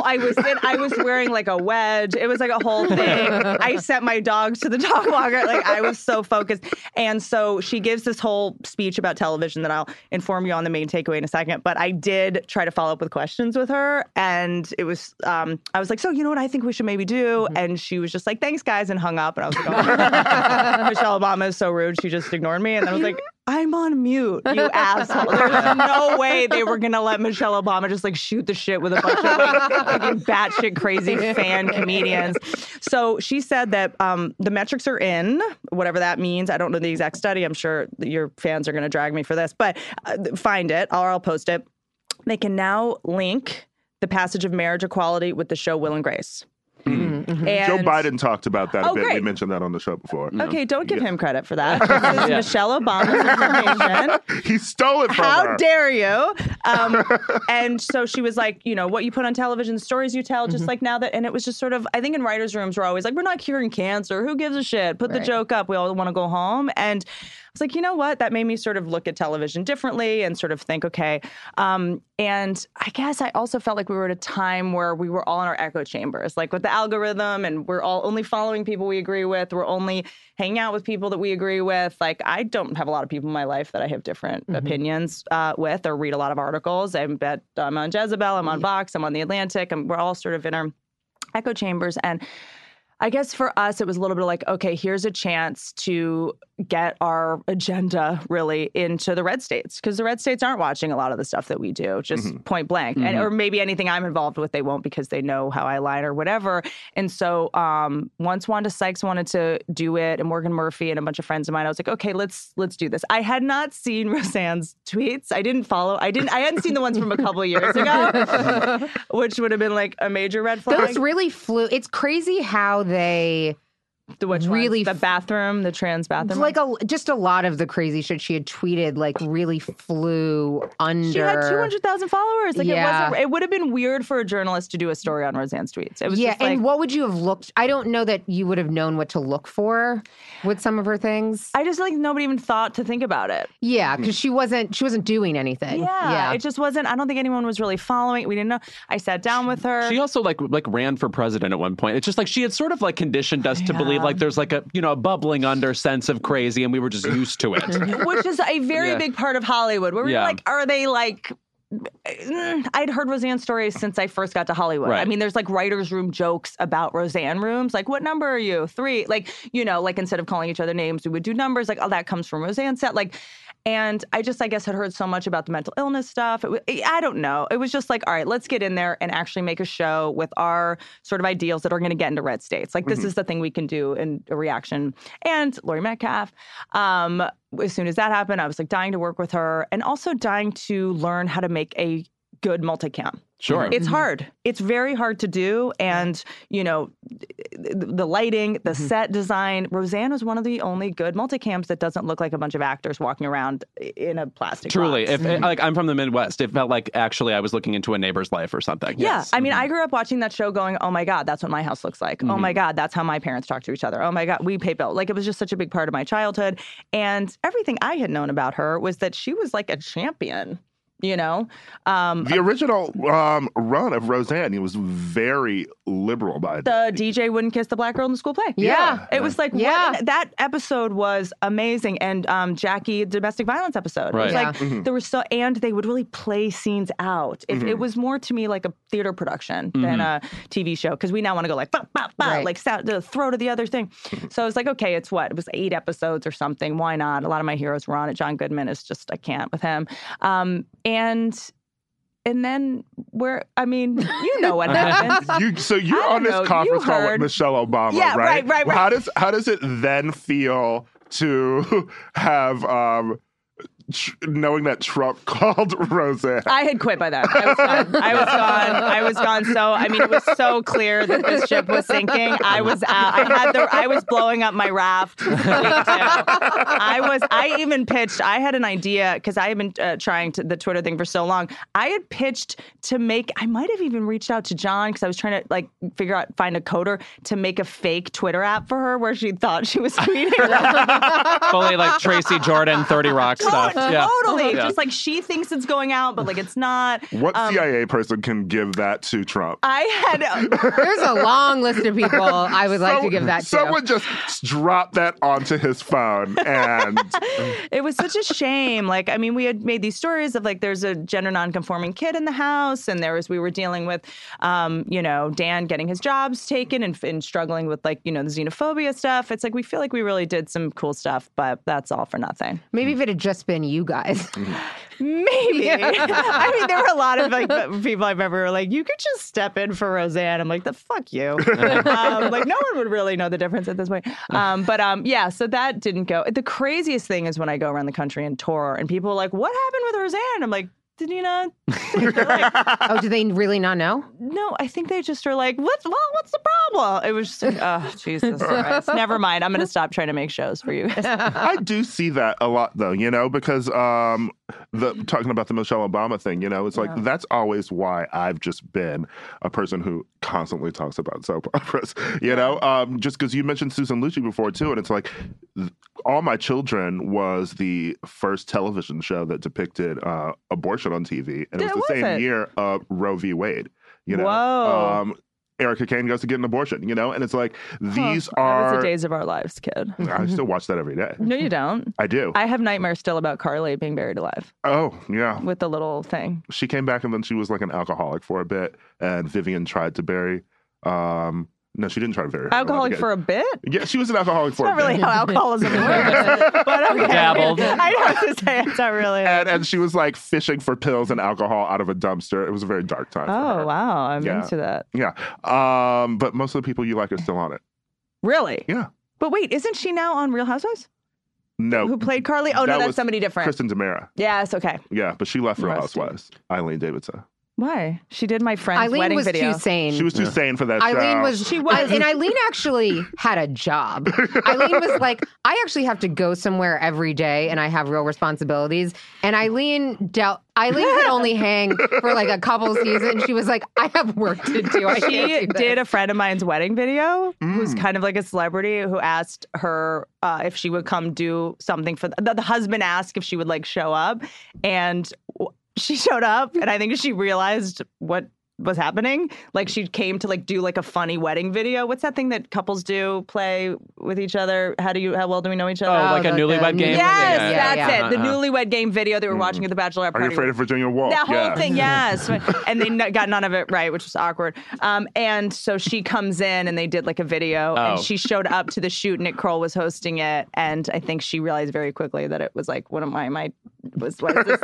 was wearing like a wedge. It was like a whole thing. I sent my dogs to the dog walker. Like I was so focused. And so she gives this whole speech about television that I'll inform you on the main takeaway in a second. But I did try to follow up with questions with her. And it was, I was like, so you know what I think we should maybe do? Mm-hmm. And she was just like, thanks guys, and hung up. And I was like, oh, Michelle Obama is so rude. She just ignored me. And then I was like, I'm on mute, you asshole. There's no way they were going to let Michelle Obama just like shoot the shit with a bunch of like batshit crazy fan comedians. So she said that the metrics are in, whatever that means. I don't know the exact study. I'm sure your fans are going to drag me for this, but find it or I'll post it. They can now link the passage of marriage equality with the show Will and Grace. Mm-hmm. And Joe Biden talked about that a bit. Great. We mentioned that on the show before. Okay, don't give him credit for that. This is Michelle Obama's information. He stole it from her. How dare you? And so she was like, you know, what you put on television, the stories you tell, just like now that, and it was just sort of, I think in writers' rooms, we're always like, we're not curing cancer. Who gives a shit? Put the joke up. We all want to go home. And I was like, you know what? That made me sort of look at television differently and sort of think, okay. And I guess I also felt like we were at a time where we were all in our echo chambers, like with the algorithm, and we're all only following people we agree with. We're only hanging out with people that we agree with. Like, I don't have a lot of people in my life that I have different opinions with or read a lot of articles. I'm on Jezebel, I'm on Vox, I'm on The Atlantic, and we're all sort of in our echo chambers. And I guess for us, it was a little bit like, okay, here's a chance to get our agenda really into the red states, because the red states aren't watching a lot of the stuff that we do, just point blank. And, or maybe anything I'm involved with, they won't, because they know how I lie or whatever. And so once Wanda Sykes wanted to do it, and Morgan Murphy and a bunch of friends of mine, I was like, okay, let's do this. I had not seen Roseanne's tweets. I hadn't seen the ones from a couple of years ago, which would have been like a major red flag. Those really flew. It's crazy how they really the bathroom, the trans bathroom, like just a lot of the crazy shit she had tweeted, like really flew under. She had 200,000 followers. Like it would have been weird for a journalist to do a story on Roseanne's tweets. It was just like, and what would you have looked? I don't know that you would have known what to look for with some of her things. I just like nobody even thought to think about it. Yeah, because she wasn't doing anything. Yeah, it just wasn't. I don't think anyone was really following. We didn't know. I sat down with her. She also like ran for president at one point. It's just like she had sort of like conditioned us to believe like there's like a a bubbling under sense of crazy, and we were just used to it. Which is a very big part of Hollywood, where we're like, are they like I'd heard Roseanne stories since I first got to Hollywood. Right. I mean, there's like writer's room jokes about Roseanne rooms. Like, what number are you? 3. Like, you know, like instead of calling each other names, we would do numbers. Like, oh, that comes from Roseanne set. Like, and I guess, had heard so much about the mental illness stuff. I don't know. It was just like, all right, let's get in there and actually make a show with our sort of ideals that are going to get into red states. Like, this is the thing we can do in a reaction. And Laurie Metcalf, as soon as that happened, I was like dying to work with her and also dying to learn how to make a good multicam. Sure. It's hard. It's very hard to do. And, you know, the lighting, the set design. Roseanne was one of the only good multicams that doesn't look like a bunch of actors walking around in a plastic Truly. box. Like, I'm from the Midwest. It felt like actually I was looking into a neighbor's life or something. Yeah. Yes. I mean, I grew up watching that show going, oh my God, that's what my house looks like. Oh my God, that's how my parents talk to each other. Oh my God, we pay bills. Like, it was just such a big part of my childhood. And everything I had known about her was that she was like a champion. You know, the original run of Roseanne, he was very liberal by it. The DJ wouldn't kiss the black girl in the school play. Yeah. It was like, that episode was amazing. And Jackie, the domestic violence episode. Right. It was like, there was and they would really play scenes out. It was more to me like a theater production than a TV show. Because we now want to go like, bah, bah, bah, like sound, the throat of the other thing. So I was like, okay, it was 8 episodes or something. Why not? A lot of my heroes were on it. John Goodman is just, I can't with him. And then you know what happens. You're on this conference call with Michelle Obama, yeah, right? Right. How does it then feel to have knowing that Trump called Roseanne? I had quit by then. I was gone. So I mean, it was so clear that this ship was sinking. I was out. I was blowing up my raft. I even pitched. I had an idea because I had been trying the Twitter thing for so long. I had pitched to make. I might have even reached out to John because I was trying to like find a coder to make a fake Twitter app for her where she thought she was tweeting. Fully like Tracy Jordan, 30 Rock stuff. Yeah. Totally. Yeah. Just like she thinks it's going out, but like it's not. What CIA person can give that to Trump? There's a long list of people I would like to give that to. Someone just dropped that onto his phone and it was such a shame. Like, I mean, we had made these stories of like there's a gender nonconforming kid in the house, and we were dealing with Dan getting his jobs taken and struggling with like, the xenophobia stuff. It's like we feel like we really did some cool stuff, but that's all for nothing. Maybe if it had just been you guys. Maybe. Yeah. I mean, there were a lot of like people I remember were like, you could just step in for Roseanne. I'm like, the fuck you. Like, no one would really know the difference at this point. So that didn't go. The craziest thing is when I go around the country and tour and people are like, what happened with Roseanne? I'm like, did you not? Oh, do they really not know? No, I think they just are like, what's the problem? It was just like, oh, Jesus Christ. Never mind. I'm going to stop trying to make shows for you guys. I do see that a lot, though, because talking about the Michelle Obama thing, it's like that's always why I've just been a person who constantly talks about soap operas, just because you mentioned Susan Lucci before, too. And it's like All My Children was the first television show that depicted abortion on TV. And it was the same year of Roe v. Wade. Whoa. Erica Kane goes to get an abortion, and it's like these are. That was the Days of Our Lives, kid. I still watch that every day. No, you don't. I do. I have nightmares still about Carly being buried alive. Oh, yeah. With the little thing. She came back and then she was like an alcoholic for a bit, and Vivian tried to bury. No, she didn't try to bury her. Alcoholic for a bit? Yeah, she was an alcoholic for a bit. It's not really how alcoholism works. But okay. Dabbled. I have to say it's not really. And she was like fishing for pills and alcohol out of a dumpster. It was a very dark time for her. Oh, wow. I'm into that. Yeah. But most of the people you like are still on it. Really? Yeah. But wait, isn't she now on Real Housewives? No. Who played Carly? Oh, no, that's somebody different. Kristen Tamara. Yes, okay. Yeah, but she left Real Housewives. Eileen Davidson. Why? She did my friend's wedding video. Eileen was too sane. She was too sane for that show. She was. And Eileen actually had a job. Eileen was like, I actually have to go somewhere every day and I have real responsibilities. And Eileen could only hang for like a couple seasons. She was like, I have work to do. She did a friend of mine's wedding video who's kind of like a celebrity who asked her if she would come do something for the husband asked if she would like show up. And she showed up, and I think she realized what was happening. Like she came to like do like a funny wedding video. What's that thing that couples do? Play with each other. How well do we know each other? Oh, like a newlywed game? Yes, that's it. The newlywed game video they were watching at the bachelorette party. Are you afraid of Virginia Woolf? That whole thing, yes. And they got none of it right, which was awkward. And so she comes in and they did like a video and she showed up to the shoot. Nick Kroll was hosting it. And I think she realized very quickly that it was like, what is this?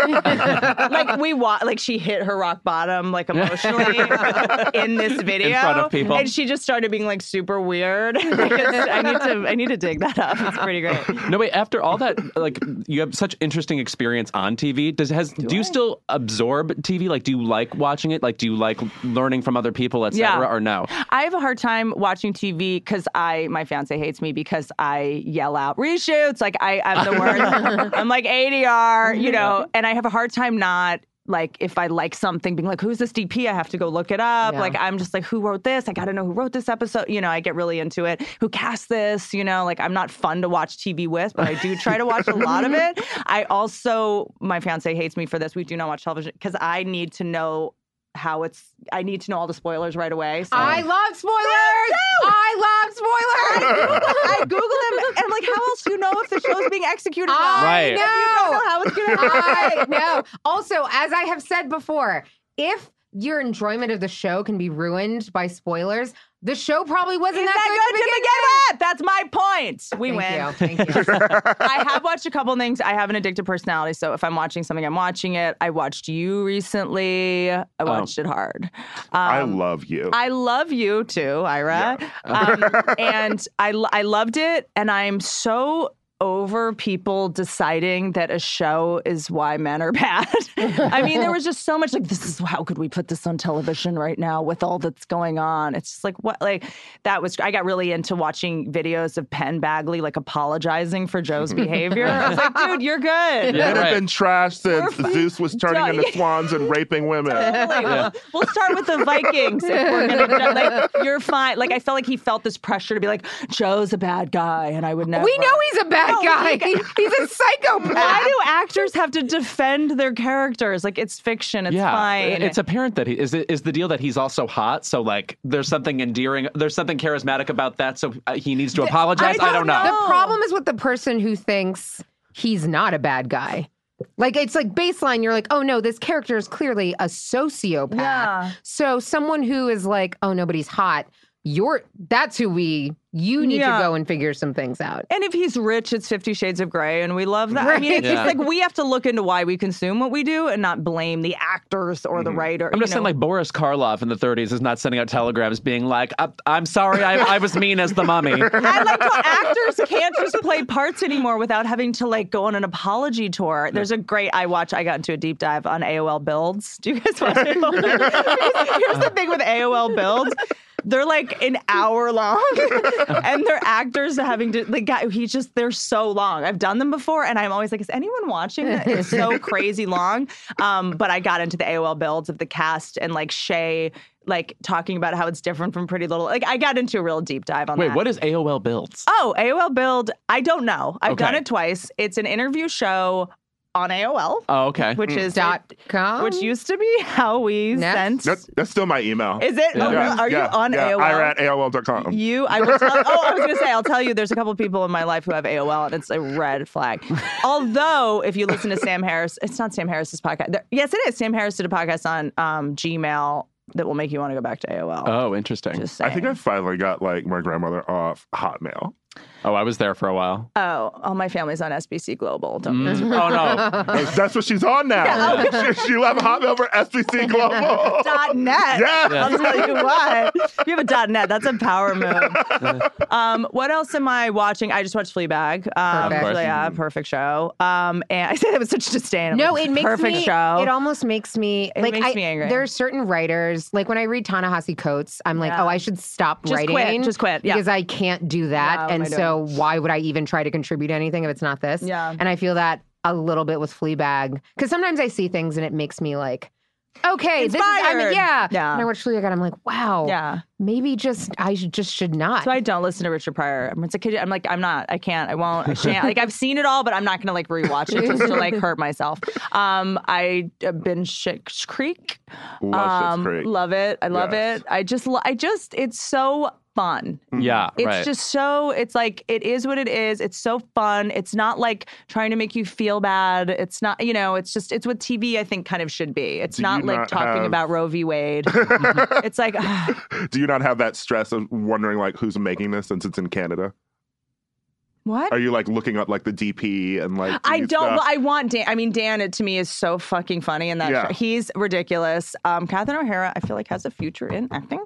Like she hit her rock bottom, like emotionally in this video. In front of people. And she just started being like super weird. I need to dig that up. It's pretty great. No, wait, after all that, like you have such interesting experience on TV. Do you still absorb TV? Like, do you like watching it? Like, do you like learning from other people, et cetera, or no? I have a hard time watching TV because my fiance hates me because I yell out reshoots. Like I'm the word. I'm like ADR, you know, and I have a hard time not. Like, if I like something, being like, who's this DP? I have to go look it up. Yeah. Like, I'm just like, who wrote this? I got to know who wrote this episode. You know, I get really into it. Who cast this? You know, like, I'm not fun to watch TV with, but I do try to watch a lot of it. My fiance hates me for this. We do not watch television because I need to know I need to know all the spoilers right away. So. I love spoilers! I Google them, and I'm like, how else do you know if the show's being executed well? I know. If you don't know how it's going to happen. I know. Also, as I have said before, if your enjoyment of the show can be ruined by spoilers, the show probably wasn't that good to begin with. That's my point. We win. Thank you. I have watched a couple things. I have an addictive personality, so if I'm watching something, I'm watching it. I watched You recently. I watched it hard. I love You. I love You too, Ira. Yeah. And I loved it, and I'm so over people deciding that a show is why men are bad. I mean, there was just so much like, how could we put this on television right now with all that's going on? It's just like, what, like, I got really into watching videos of Penn Badgley, like, apologizing for Joe's behavior. I was like, dude, you're good. It would have been trash since Zeus was turning into swans and raping women. Totally. Yeah. We'll start with the Vikings if we're going to, like, you're fine. Like, I felt like he felt this pressure to be like, Joe's a bad guy, and I would never. We know he's a bad guy. He's a psychopath. Why do actors have to defend their characters? Like, it's fiction. It's fine. It's apparent that is the deal that he's also hot. So like, there's something endearing, there's something charismatic about that. So he needs to apologize. I don't know. The problem is with the person who thinks he's not a bad guy. Like, it's like baseline, you're like, oh no, this character is clearly a sociopath. Yeah. So someone who is like, oh, nobody's hot, that's who you need to go and figure some things out. And if he's rich, it's 50 Shades of Grey, and we love that. Right. I mean, it's just like, we have to look into why we consume what we do and not blame the actors or the writer. I'm just saying, like, Boris Karloff in the 30s is not sending out telegrams being like, I'm sorry, I was mean as the mummy. I like how actors can't just play parts anymore without having to, like, go on an apology tour. There's a great, I got into a deep dive on AOL Builds. Do you guys watch it? Here's the thing with AOL Builds. They're like an hour long, and they're actors having to, like, they're so long. I've done them before, and I'm always like, is anyone watching it? It's so crazy long. But I got into the AOL Builds of the cast and like Shay, like, talking about how it's different from Pretty Little. Like, I got into a real deep dive on that. Wait, what is AOL Builds? Oh, AOL Build, I don't know. I've done it twice. It's an interview show on AOL. Oh, okay. Which is .com? Which used to be how we sent. That's still my email. Is it? Yeah. Are you on AOL? I'm at AOL.com. I will tell. I was going to say, I'll tell you, there's a couple of people in my life who have AOL, and it's a red flag. Although, if you listen to Sam Harris, it's not Sam Harris's podcast. Yes, it is. Sam Harris did a podcast on Gmail that will make you want to go back to AOL. Oh, interesting. I think I finally got, like, my grandmother off Hotmail. Oh, I was there for a while. Oh, all my family's on SBC Global. Oh, no. That's what she's on now. Yeah. She left Hotmail for SBC Global. .net. Yeah. I'll tell you what. If you have a .net, that's a power move. What else am I watching? I just watched Fleabag. Perfect show. And I said it was such a disdain. No, it makes perfect me, show. It almost makes me, it makes me angry. There are certain writers, like when I read Ta-Nehisi Coates, I'm like, I should stop writing. Just quit. Yeah. Because I can't do that. And so why would I even try to contribute anything if it's not this? Yeah. And I feel that a little bit with Fleabag. Because sometimes I see things and it makes me like, Okay, this is, I mean, Inspired. yeah. Yeah. And I watched Fleabag and I'm like, wow. Yeah. Maybe I should not. So I don't listen to Richard Pryor. It's a kid. I'm like, I'm not. I can't. I won't. I shan't. Like, I've seen it all, but I'm not gonna like rewatch it just to like hurt myself. I binge Schitt's Creek. Love Schitt's Creek. Love it. I love Yes. it. I just. It's so fun. Yeah, It's right. just so, it's like, it is what it is. It's so fun. It's not like trying to make you feel bad. It's not, it's just, it's what TV I think kind of should be. It's Do not you like not talking have- about Roe v. Wade. It's like, Do you not have that stress of wondering like who's making this since it's in Canada? what? Are you like looking up like the DP and like I these don't. stuff? Well, I want Dan. I mean, Dan, it to me is so fucking funny, and that Yeah. he's ridiculous. Catherine O'Hara, I feel like has a future in acting.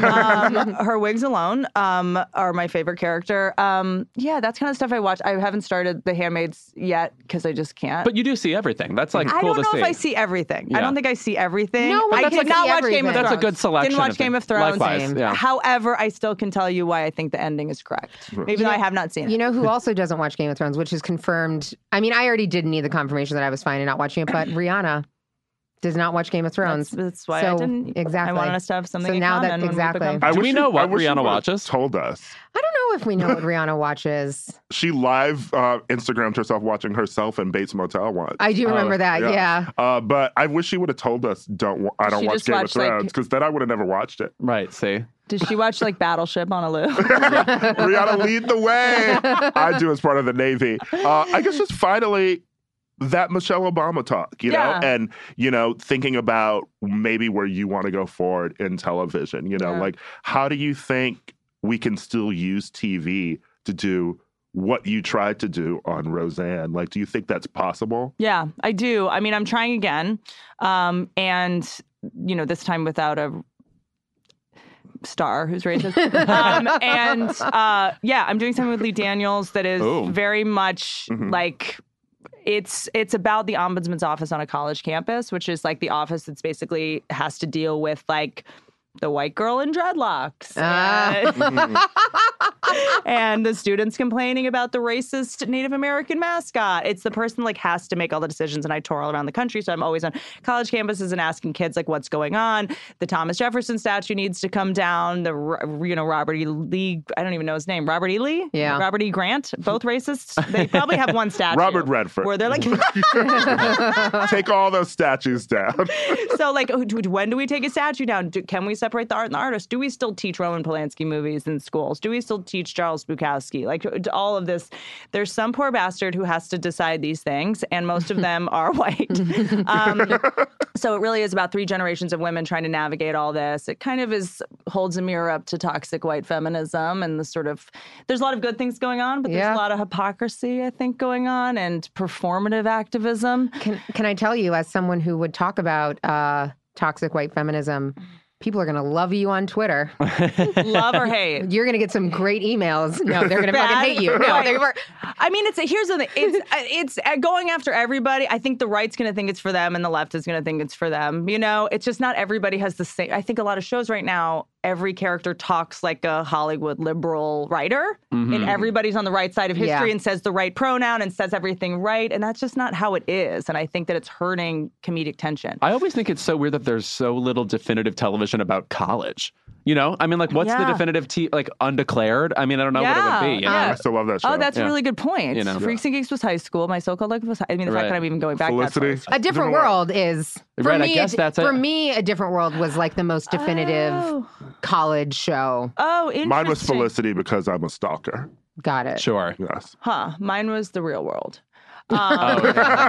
Her wigs alone are my favorite character. Yeah, that's kind of stuff I watch. I haven't started The Handmaids yet because I just can't. But you do see everything. That's like I cool don't to know see. if I see everything. I Yeah. don't think I see everything. No, but I that's did like not see watch Game of everything. Thrones. That's a good selection. Didn't watch of Game things. of Thrones. Likewise, yeah. However, I still can tell you why I think the ending is correct. Even though I have not seen it. You know who also doesn't watch Game of Thrones, which is confirmed. I mean, I already didn't need the confirmation that I was fine in not watching it, but Rihanna does not watch Game of Thrones. That's why I So, didn't. exactly. I wanted us to have something So in now that- common when we exactly. become I Do wish we you- know I what wish you Rihanna would've watches? Told us. I don't know if we know what Rihanna watches. She live Instagrammed herself watching herself in Bates Motel once. I do remember that. Yeah. But I wish she would have told us I don't She watch just Game of watched, like- Thrones because then I would have never watched it. Right, see? Did she watch like Battleship on Hulu? Rihanna, lead the way. I do as part of the Navy. I guess just finally that Michelle Obama talk, Yeah. know, and, thinking about maybe where you want to go forward in television, Yeah. like how do you think we can still use TV to do what you tried to do on Roseanne? Like, do you think that's possible? Yeah, I do. I mean, I'm trying again. And, this time without a star who's racist. I'm doing something with Lee Daniels that is Ooh. very much like it's about the ombudsman's office on a college campus, which is like the office that's basically has to deal with like the white girl in dreadlocks and the students complaining about the racist Native American mascot. It's the person like has to make all the decisions, and I tour all around the country, so I'm always on college campuses and asking kids like what's going on. The Thomas Jefferson statue needs to come down. The Robert E. Lee, I don't even know his name. Robert E. Lee, Yeah. Robert E. Grant, both racists. They probably have one statue. Robert Redford. Where they're like, Take all those statues down. so like, when do we take a statue down? Can we separate the art and the artist? Do we still teach Roman Polanski movies in schools? Do we still teach Charles Bukowski? Like all of this, there's some poor bastard who has to decide these things, and most of them are white. So it really is about 3 generations of women trying to navigate all this. It kind of holds a mirror up to toxic white feminism and there's a lot of good things going on, but there's Yeah. a lot of hypocrisy, I think, going on, and performative activism. Can I tell you, as someone who would talk about toxic white feminism, people are going to love you on Twitter. Love or hate. You're going to get some great emails. No, they're going to Bad. fucking hate you. No, Right. they're I mean, here's the thing. It's going after everybody. I think the right's going to think it's for them, and the left is going to think it's for them. It's just not everybody has the same. I think a lot of shows right now, every character talks like a Hollywood liberal writer, and everybody's on the right side of history Yeah. and says the right pronoun and says everything right, and that's just not how it is. And I think that it's hurting comedic tension. I always think it's so weird that there's so little definitive television about college. I mean, like, what's the Yeah. definitive like Undeclared? I mean, I don't know what it would be. Yeah. I still love that show. Oh, that's a Yeah. really good point. Freaks and Geeks was high school. My so-called life was. I mean, the Right. fact that I'm even going back. Felicity. That far. A Different World is for Right, I me. guess that's it. For me, A Different World was like the most definitive college show. Oh, interesting. Mine was Felicity because I'm a stalker. Got it. Sure. Yes. Huh. Mine was The Real World. Oh,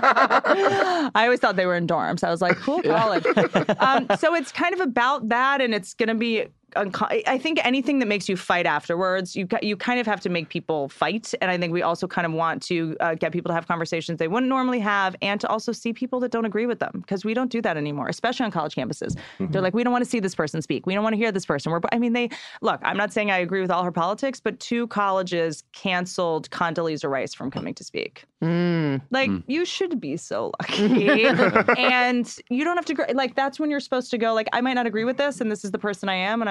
I always thought they were in dorms. I was like, cool college. So it's kind of about that, and it's going to be. I think anything that makes you fight afterwards, you kind of have to make people fight, and I think we also kind of want to get people to have conversations they wouldn't normally have, and to also see people that don't agree with them, because we don't do that anymore, especially on college campuses. They're like, we don't want to see this person speak. We don't want to hear this person. Look, I'm not saying I agree with all her politics, but 2 colleges canceled Condoleezza Rice from coming to speak. You should be so lucky. And you don't have to, that's when you're supposed to go, I might not agree with this, and this is the person I am, and I'm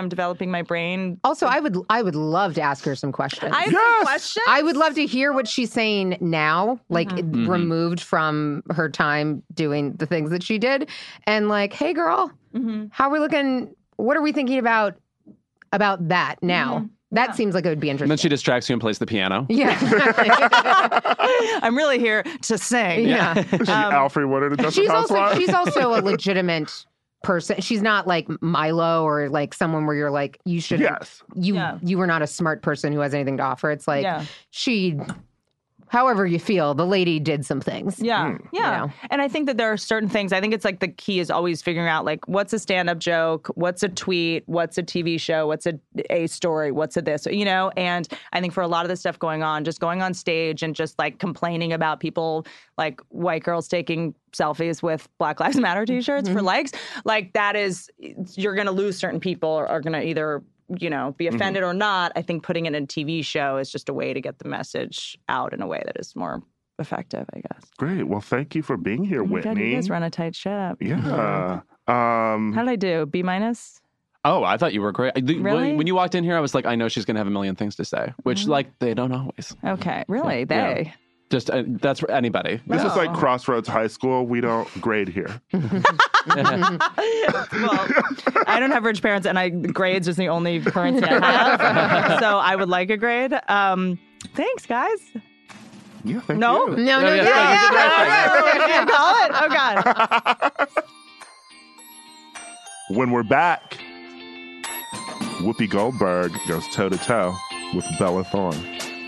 I'm developing my brain. Also, I would love to ask her some questions. I have some questions. I would love to hear what she's saying now, like removed from her time doing the things that she did. And like, hey girl, how are we looking? What are we thinking about that now? That seems like it would be interesting. And then she distracts you and plays the piano. Yeah. I'm really here to sing. Yeah. Is she Alfred Woodard, a Desperate Housewife? She's also a legitimate person. She's not like Milo or like someone where you're like, you should, you were not a smart person who has anything to offer. It's like she, however you feel, the lady did some things. Yeah. Yeah. You know? And I think that there are certain things. I think it's like the key is always figuring out like what's a stand-up joke, what's a tweet, what's a TV show, what's a story, what's a this, you know? And I think for a lot of this stuff going on, just going on stage and just like complaining about people, like white girls taking selfies with Black Lives Matter t-shirts for likes, like that is, you're going to lose certain people or are going to either be offended or not. I think putting it in a TV show is just a way to get the message out in a way that is more effective, I guess. Great. Well, thank you for being here, Whitney. God, you guys run a tight ship. Yeah. How did I do? B-? Oh, I thought you were great. Really? When you walked in here, I was like, I know she's going to have a million things to say, which like they don't always. Okay. Really? They? Yeah. Just that's for anybody. This is like Crossroads High School. We don't grade here. Well, I don't have rich parents, and grades is the only currency I have. So I would like a grade. Thanks, guys. Yeah, thank no? you. No, Yeah. Call it? Oh, God. When we're back, Whoopi Goldberg goes toe-to-toe with Bella Thorne.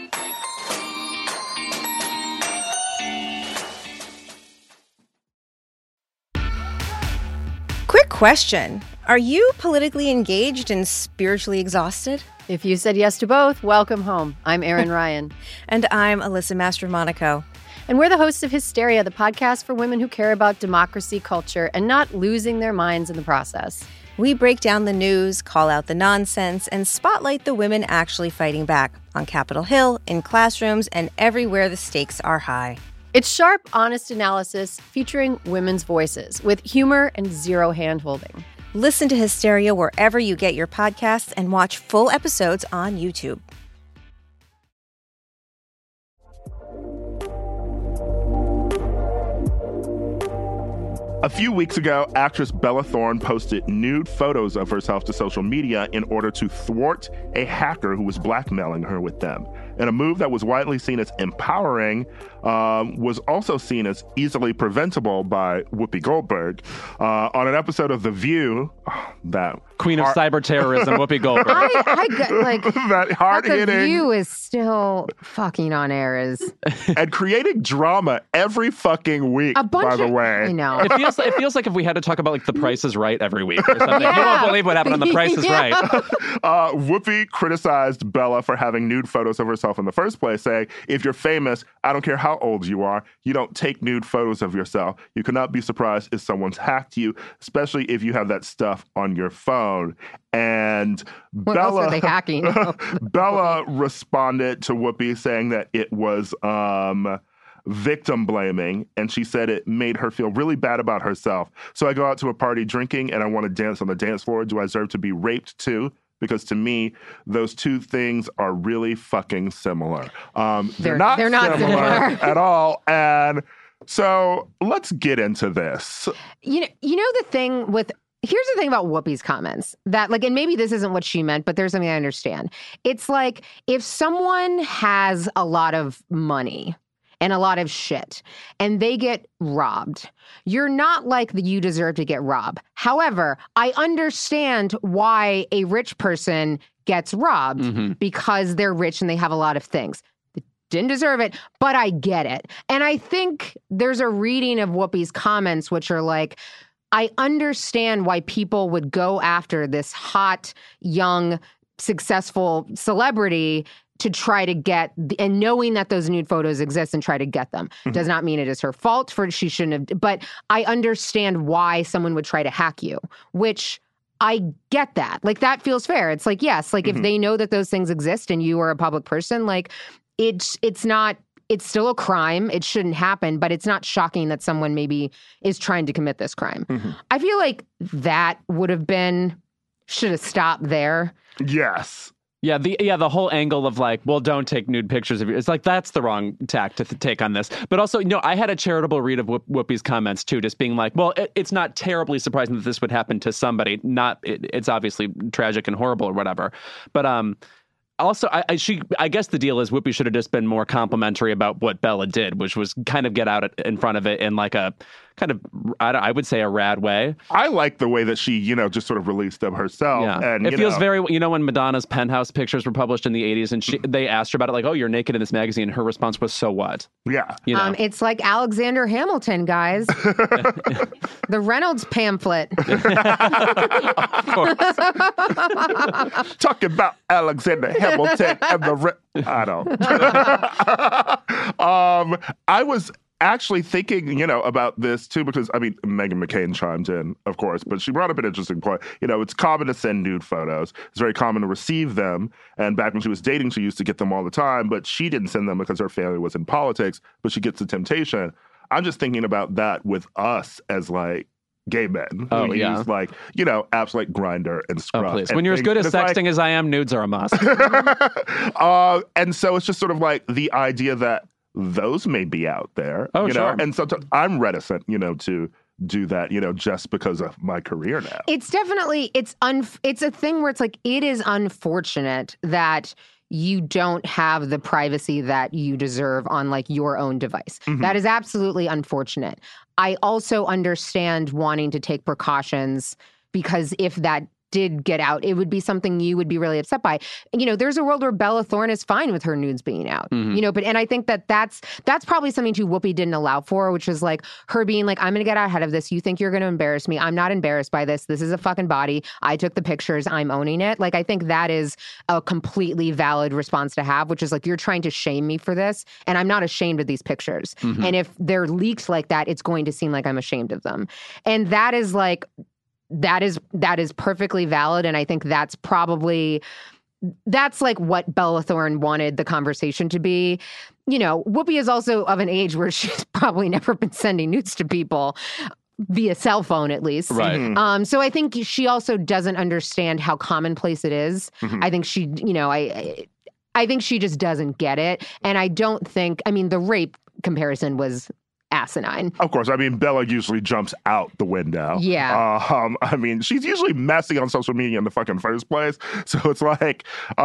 Quick question. Are you politically engaged and spiritually exhausted? If you said yes to both, welcome home. I'm Erin Ryan. And I'm Alyssa Mastromonaco. And we're the hosts of Hysteria, the podcast for women who care about democracy, culture, and not losing their minds in the process. We break down the news, call out the nonsense, and spotlight the women actually fighting back on Capitol Hill, in classrooms, and everywhere the stakes are high. It's sharp, honest analysis featuring women's voices with humor and zero hand-holding. Listen to Hysteria wherever you get your podcasts and watch full episodes on YouTube. A few weeks ago, actress Bella Thorne posted nude photos of herself to social media in order to thwart a hacker who was blackmailing her with them. And a move that was widely seen as empowering was also seen as easily preventable by Whoopi Goldberg. On an episode of The View, that Queen of cyber terrorism, Whoopi Goldberg. I like that hard-hitting The View is still fucking on air and creating drama every fucking week. By the way, I know it feels like if we had to talk about like The Price is Right every week or something. You won't believe what happened on The Price is Right. Whoopi criticized Bella for having nude photos of herself in the first place, saying, "If you're famous, I don't care how old you are, you don't take nude photos of yourself. You cannot be surprised if someone's hacked you, especially if you have that stuff on your phone." And what else are they hacking? Bella responded to Whoopi saying that it was victim blaming, and she said it made her feel really bad about herself. "So I go out to a party drinking and I want to dance on the dance floor. Do I deserve to be raped too? Because to me, those two things are really fucking similar." They're not similar at all. And so let's get into this. You know the thing with, here's the thing about Whoopi's comments that like, and maybe this isn't what she meant, but there's something I understand. It's like if someone has a lot of money and a lot of shit and they get robbed, you're not like that you deserve to get robbed. However, I understand why a rich person gets robbed because they're rich and they have a lot of things. They didn't deserve it, but I get it. And I think there's a reading of Whoopi's comments which are like, I understand why people would go after this hot, young, successful celebrity to try to get, and knowing that those nude photos exist and try to get them. Does not mean it is her fault for she shouldn't have, but I understand why someone would try to hack you, which I get that. Like that feels fair. It's like, yes, like if they know that those things exist and you are a public person, like it's still a crime. It shouldn't happen, but it's not shocking that someone maybe is trying to commit this crime. I feel like that would have been should have stopped there. Yes. Yeah, the whole angle of like, well, don't take nude pictures of you. It's like, that's the wrong tack to take on this. But also, I had a charitable read of Whoopi's comments too, just being like, well, it's not terribly surprising that this would happen to somebody. It's obviously tragic and horrible or whatever. But also, I guess the deal is Whoopi should have just been more complimentary about what Bella did, which was kind of get out in front of it in like a kind of, I would say, a rad way. I like the way that she, just sort of released them herself. Yeah. And it feels very, when Madonna's Penthouse pictures were published in the 80s and they asked her about it, like, oh, you're naked in this magazine. Her response was, so what? Yeah. It's like Alexander Hamilton, guys. The Reynolds pamphlet. Of course. Talking about Alexander Hamilton and the... I don't. I was actually thinking, about this too, because, Meghan McCain chimed in, of course, but she brought up an interesting point. It's common to send nude photos. It's very common to receive them. And back when she was dating, she used to get them all the time, but she didn't send them because her family was in politics, but she gets the temptation. I'm just thinking about that with us as, like, gay men who use apps like Grindr and Scruff. Oh, please. When you're as good at sexting as I am, nudes are a must. And so it's just sort of like the idea that those may be out there. Sure. And sometimes I'm reticent, to do that, just because of my career now. It's definitely, it's a thing where it's like, it is unfortunate that you don't have the privacy that you deserve on like your own device. Mm-hmm. That is absolutely unfortunate. I also understand wanting to take precautions because if that did get out, it would be something you would be really upset by. There's a world where Bella Thorne is fine with her nudes being out, and I think that's probably something too Whoopi didn't allow for, which is like her being like, I'm going to get out ahead of this. You think you're going to embarrass me. I'm not embarrassed by this. This is a fucking body. I took the pictures. I'm owning it. Like, I think that is a completely valid response to have, which is like, you're trying to shame me for this. And I'm not ashamed of these pictures. Mm-hmm. And if they're leaked like that, it's going to seem like I'm ashamed of them. And that is like, that is perfectly valid. And I think that's like what Bella Thorne wanted the conversation to be. Whoopi is also of an age where she's probably never been sending nudes to people via cell phone, at least. Right. Mm-hmm. So I think she also doesn't understand how commonplace it is. Mm-hmm. I think she, I think she just doesn't get it. And I don't think, the rape comparison was asinine. Of course. Bella usually jumps out the window. Yeah. She's usually messy on social media in the fucking first place. So it's like,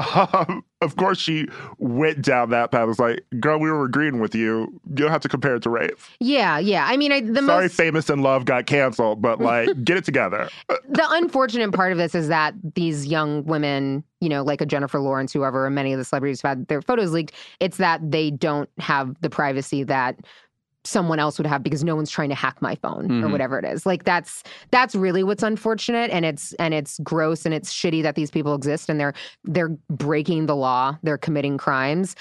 of course she went down that path. It's like, girl, we were agreeing with you. You don't have to compare it to rape. Yeah. Sorry, Famous in Love got canceled, but like, get it together. The unfortunate part of this is that these young women, like a Jennifer Lawrence, whoever, and many of the celebrities have had their photos leaked, it's that they don't have the privacy that someone else would have because no one's trying to hack my phone or whatever it is. Like that's really what's unfortunate, and it's gross and it's shitty that these people exist and they're breaking the law, they're committing crimes.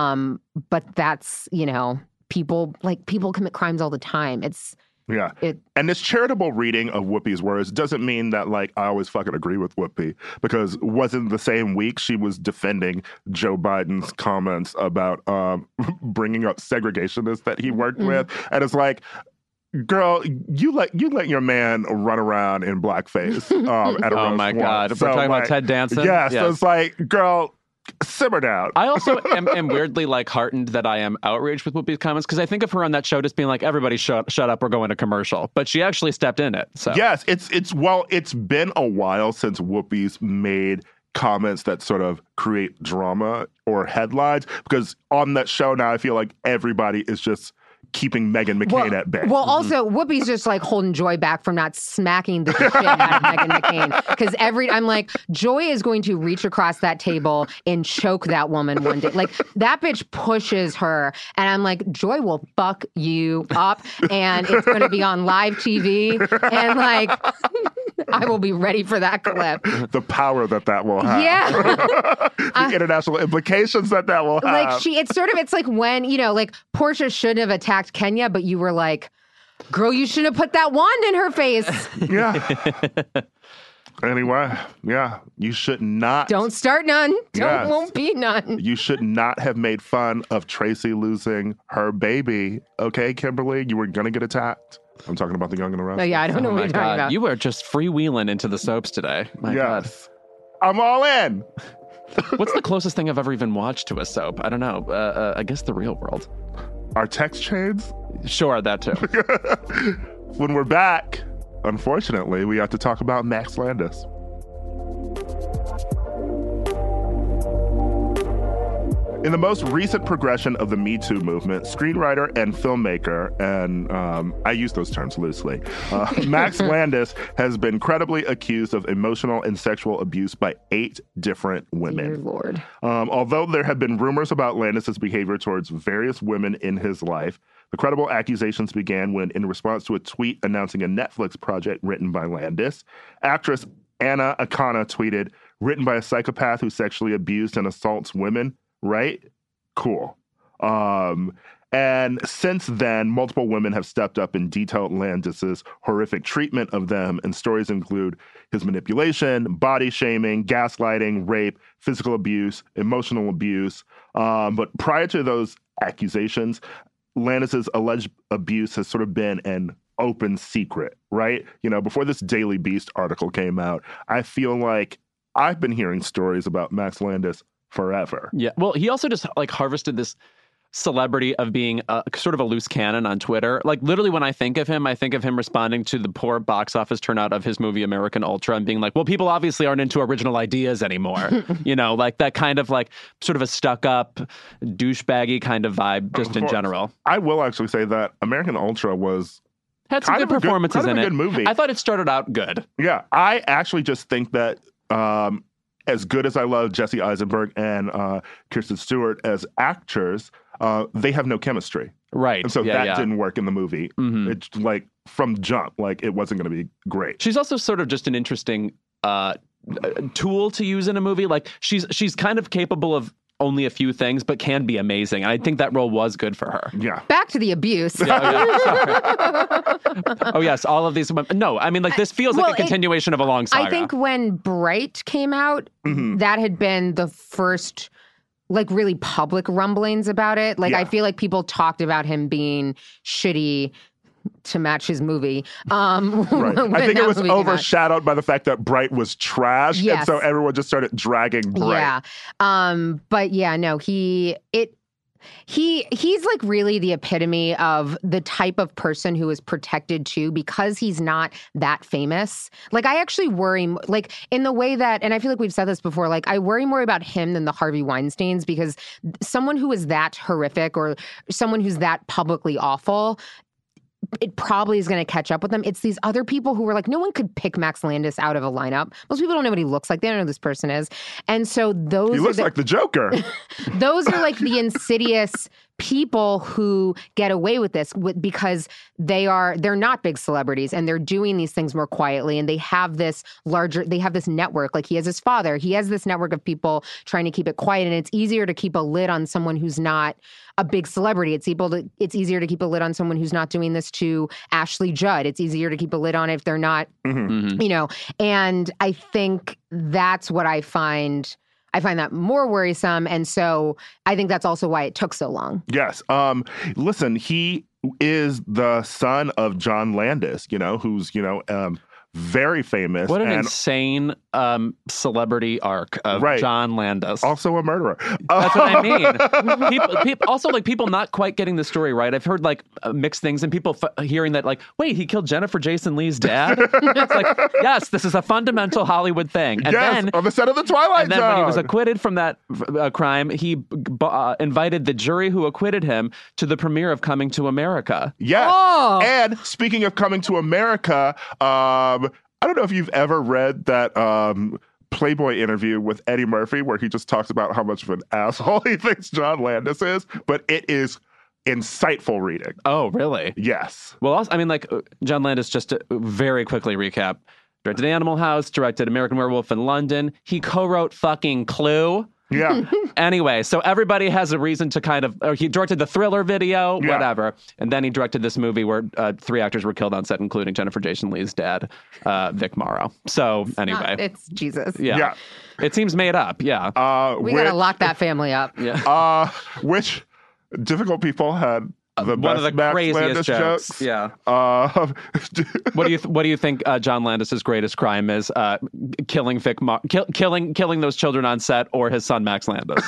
But that's, people commit crimes all the time. Yeah. And this charitable reading of Whoopi's words doesn't mean that, like, I always fucking agree with Whoopi, because wasn't the same week she was defending Joe Biden's comments about bringing up segregationists that he worked with. And it's like, girl, you let your man run around in blackface at a roast. Oh, my God. So, we're talking about Ted Danson? Yeah, so it's like, girl, simmer down. I also am weirdly heartened that I am outraged with Whoopi's comments, because I think of her on that show just being like, everybody shut up, we're going to commercial. But she actually stepped in it. So yes, it's been a while since Whoopi's made comments that sort of create drama or headlines, because on that show now I feel like everybody is just keeping Meghan McCain at bay. Well, also, Whoopi's just like holding Joy back from not smacking the shit out of Meghan McCain. Because I'm like, Joy is going to reach across that table and choke that woman one day. Like, that bitch pushes her. And I'm like, Joy will fuck you up. And it's going to be on live TV. And like, I will be ready for that clip. The power that will have. Yeah. The international implications that will have. Like, it's like when, like, Portia shouldn't have attacked Kenya, but you were like, girl, you shouldn't have put that wand in her face. Yeah. Anyway, yeah, you should not. Don't start none. Yes. Won't be none. You should not have made fun of Tracy losing her baby. Okay, Kimberly, you were going to get attacked. I'm talking about The Young and the Restless. Oh, yeah, I don't know what you're talking about. You were just freewheeling into the soaps today. My God. I'm all in. What's the closest thing I've ever even watched to a soap? I don't know. I guess The Real World. Our text chains? Sure, that too. When we're back, unfortunately, we have to talk about Max Landis. In the most recent progression of the Me Too movement, screenwriter and filmmaker, and I use those terms loosely, Max Landis has been credibly accused of emotional and sexual abuse by 8 different women. Dear Lord. Although there have been rumors about Landis's behavior towards various women in his life, the credible accusations began when, in response to a tweet announcing a Netflix project written by Landis, actress Anna Akana tweeted, "Written by a psychopath who sexually abused and assaults women." Right? Cool. And since then, multiple women have stepped up and detailed Landis's horrific treatment of them, and stories include his manipulation, body shaming, gaslighting, rape, physical abuse, emotional abuse. But prior to those accusations, Landis's alleged abuse has sort of been an open secret, right? You know, before this Daily Beast article came out, I feel like I've been hearing stories about Max Landis forever. Yeah. Well, he also just harvested this celebrity of being sort of a loose cannon on Twitter. Like literally when I think of him responding to the poor box office turnout of his movie American Ultra and being like, well, people obviously aren't into original ideas anymore. You know, like that kind of like sort of a stuck up douchebaggy kind of vibe just in general. I will actually say that American Ultra had some good performances in it. Good movie. I thought it started out good. Yeah. I actually just think that as good as I love Jesse Eisenberg and Kirsten Stewart as actors, they have no chemistry. Right. And so that didn't work in the movie. Mm-hmm. It's like from jump, like it wasn't going to be great. She's also sort of just an interesting tool to use in a movie. Like she's kind of capable of only a few things, but can be amazing. And I think that role was good for her. Yeah. Back to the abuse. Oh, yes. All of these. No, I mean, like this feels like a continuation of a long saga. I think when Bright came out, that had been the first like really public rumblings about it. Like I feel like people talked about him being shitty to match his movie. Right. I think it was overshadowed by the fact that Bright was trash. Yes. And so everyone just started dragging Bright. Yeah. But yeah, no, he's like really the epitome of the type of person who is protected too because he's not that famous. Like I actually worry like in the way that, and I feel like we've said this before, like I worry more about him than the Harvey Weinsteins because someone who is that horrific or someone who's that publicly awful, it probably is going to catch up with them. It's these other people who were like, no one could pick Max Landis out of a lineup. Most people don't know what he looks like. They don't know who this person is. And so those He looks like the Joker. Those are like the insidious people who get away with this because they're not big celebrities and they're doing these things more quietly and they have this network. Like he has his father. He has this network of people trying to keep it quiet, and it's easier to keep a lid on someone who's not a big celebrity. It's easier to keep a lid on someone who's not doing this to Ashley Judd. It's easier to keep a lid on it if they're not, you know, and I think that's what I find that more worrisome. And so I think that's also why it took so long. Yes. Listen, he is the son of John Landis, you know, who's, you know, very famous. What an insane celebrity arc of John Landis. Also a murderer. That's what I mean. Also, like people not quite getting the story right. I've heard like mixed things and people hearing that like, wait, he killed Jennifer Jason Leigh's dad? It's like, yes, this is a fundamental Hollywood thing. And then on the set of The Twilight Zone. And then when he was acquitted from that crime, he invited the jury who acquitted him to the premiere of Coming to America. Yes. And speaking of Coming to America, I don't know if you've ever read that Playboy interview with Eddie Murphy where he just talks about how much of an asshole he thinks John Landis is, but it is insightful reading. Oh, really? Yes. Well, also, I mean, like John Landis, just to very quickly recap, directed Animal House, directed American Werewolf in London. He co-wrote fucking Clue. Yeah. Anyway, so everybody has a reason to kind of, he directed the Thriller video, whatever. And then he directed this movie where 3 actors were killed on set, including Jennifer Jason Leigh's dad, Vic Morrow. So anyway. It's Jesus. Yeah. It seems made up. Yeah. We got to lock that family up. Yeah. Which difficult people had the one best of the Max craziest Landis jokes. Yeah. What do you think John Landis's greatest crime is? Killing killing those children on set, or his son Max Landis?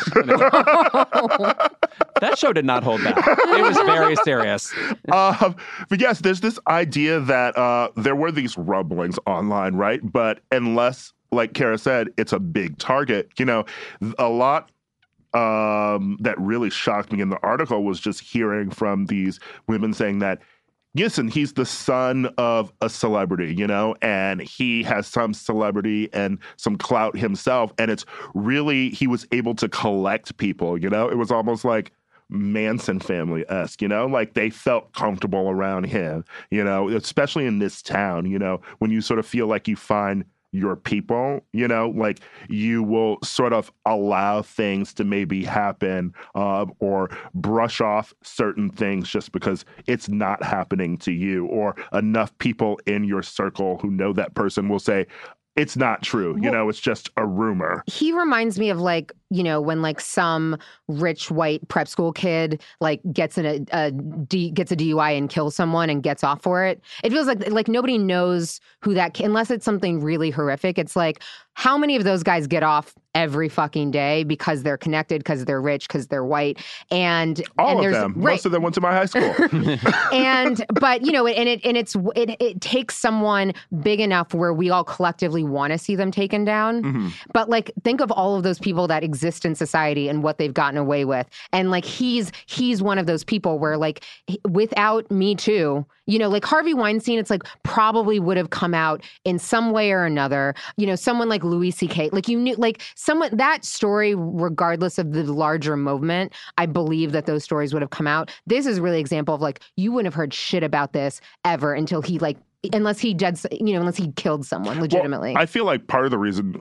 That show did not hold back. It was very serious. But yes, there's this idea that there were these rumblings online, right? But unless, like Kara said, it's a big target, a lot that really shocked me in the article was just hearing from these women saying that, listen, he's the son of a celebrity, and he has some celebrity and some clout himself. And it's really, he was able to collect people, it was almost like Manson family-esque, like they felt comfortable around him, especially in this town, when you sort of feel like you find your people, like you will sort of allow things to maybe happen or brush off certain things just because it's not happening to you, or enough people in your circle who know that person will say, it's not true. It's just a rumor. He reminds me of when some rich white prep school kid gets a DUI and kills someone and gets off for it. It feels like nobody knows who that unless it's something really horrific. It's like, how many of those guys get off every fucking day because they're connected, because they're rich, because they're white, and all of them. Right. Most of them went to my high school. It takes someone big enough where we all collectively want to see them taken down. Mm-hmm. But think of all of those people that exist in society and what they've gotten away with, and he's one of those people where without Me Too, Harvey Weinstein, it's probably would have come out in some way or another. Someone like Louis C.K. Someone, that story, regardless of the larger movement, I believe that those stories would have come out. This is really an example of you wouldn't have heard shit about this ever until he unless he killed someone legitimately. Well, I feel like part of the reason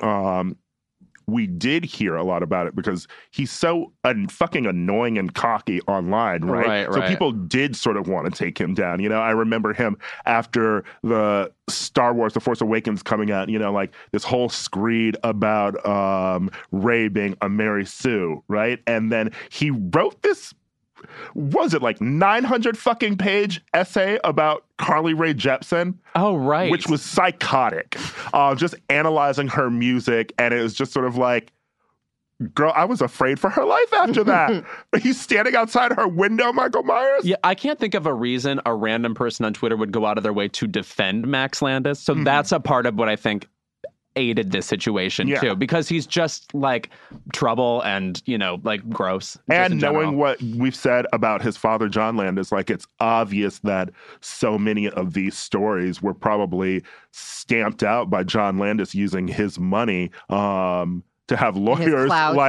we did hear a lot about it because he's so fucking annoying and cocky online, right? So people did sort of want to take him down. I remember him after the Star Wars The Force Awakens coming out, this whole screed about Rey being a Mary Sue, right? And then he wrote this, was it 900 fucking page essay about Carly Rae Jepsen? Oh, right. Which was psychotic. Just analyzing her music. And it was just sort of girl, I was afraid for her life after that. He's standing outside her window, Michael Myers. Yeah, I can't think of a reason a random person on Twitter would go out of their way to defend Max Landis. So that's a part of what I think aided this situation too, because he's just trouble and gross. And knowing what we've said about his father John Landis, it's obvious that so many of these stories were probably stamped out by John Landis using his money to have lawyers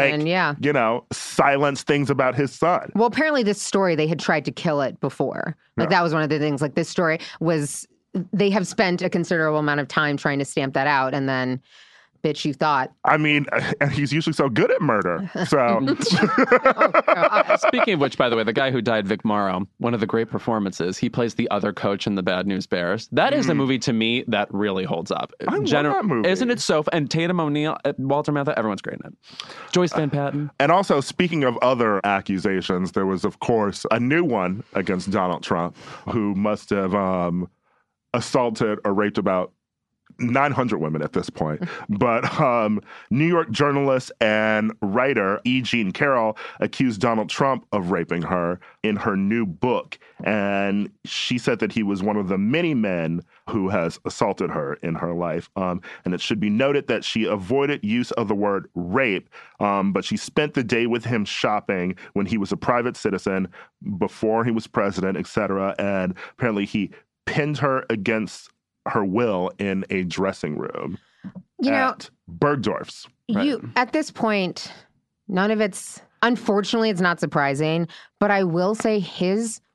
silence things about his son. Well, apparently this story, they had tried to kill it before. That was one of the things. This story was, they have spent a considerable amount of time trying to stamp that out, and then, bitch, you thought. I mean, and he's usually so good at murder. So, Speaking of which, by the way, the guy who died, Vic Morrow, one of the great performances, he plays the other coach in The Bad News Bears. That is a movie to me that really holds up. I love that movie. Isn't it so? And Tatum O'Neal, Walter Matthau, everyone's great in it. Joyce Van Patten. And also, speaking of other accusations, there was, of course, a new one against Donald Trump, who must have assaulted or raped about 900 women at this point. But New York journalist and writer E. Jean Carroll accused Donald Trump of raping her in her new book. And she said that he was one of the many men who has assaulted her in her life. And it should be noted that she avoided use of the word rape, but she spent the day with him shopping when he was a private citizen, before he was president, etc. And apparently he pinned her against her will in a dressing room at Bergdorf's. At this point, none of unfortunately, it's not surprising, but I will say his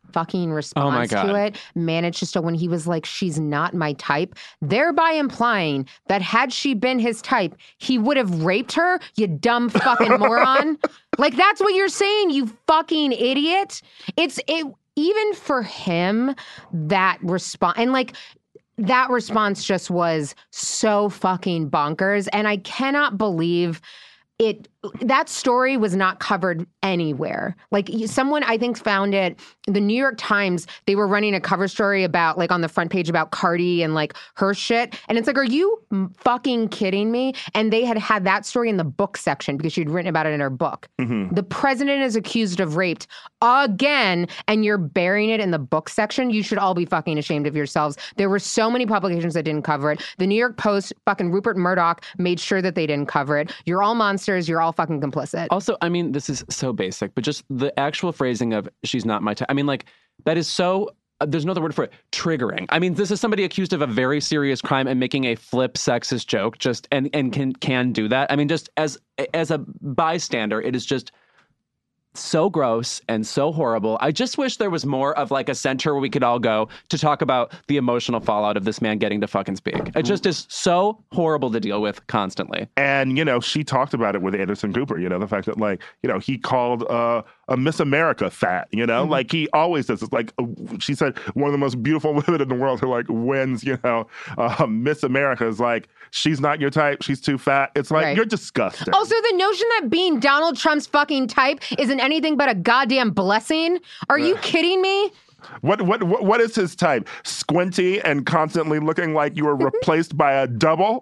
fucking response to it managed just to, when he was like, she's not my type, thereby implying that had she been his type, he would have raped her, you dumb fucking moron. Like, that's what you're saying, you fucking idiot. Even for him, that response, and like, that response just was so fucking bonkers. And I cannot believe that story was not covered anywhere. Like, someone, I think, found it. The New York Times, they were running a cover story about, like, on the front page about Cardi and, like, her shit. And it's like, are you fucking kidding me? And they had that story in the book section because she'd written about it in her book. Mm-hmm. The president is accused of rape again, and you're burying it in the book section. You should all be fucking ashamed of yourselves. There were so many publications that didn't cover it. The New York Post, fucking Rupert Murdoch made sure that they didn't cover it. You're all monsters. You're all fucking complicit. Also, I mean, this is so basic, but just the actual phrasing of she's not my type. I mean, like, that is so, there's no other word for it, triggering. I mean, this is somebody accused of a very serious crime and making a flip sexist joke, just, and can do that. I mean, just as a bystander, it is just so gross and so horrible. I just wish there was more of like a center where we could all go to talk about the emotional fallout of this man getting to fucking speak. It just is so horrible to deal with constantly. And, you know, she talked about it with Anderson Cooper, you know, the fact that, like, you know, he called a Miss America fat, you know, like he always does. It's like, she said, one of the most beautiful women in the world who, like, wins, you know, Miss America is like, she's not your type, she's too fat. It's like, you're disgusting. Also, the notion that being Donald Trump's fucking type isn't anything but a goddamn blessing. Are you kidding me? What is his type? Squinty and constantly looking like you were replaced by a double?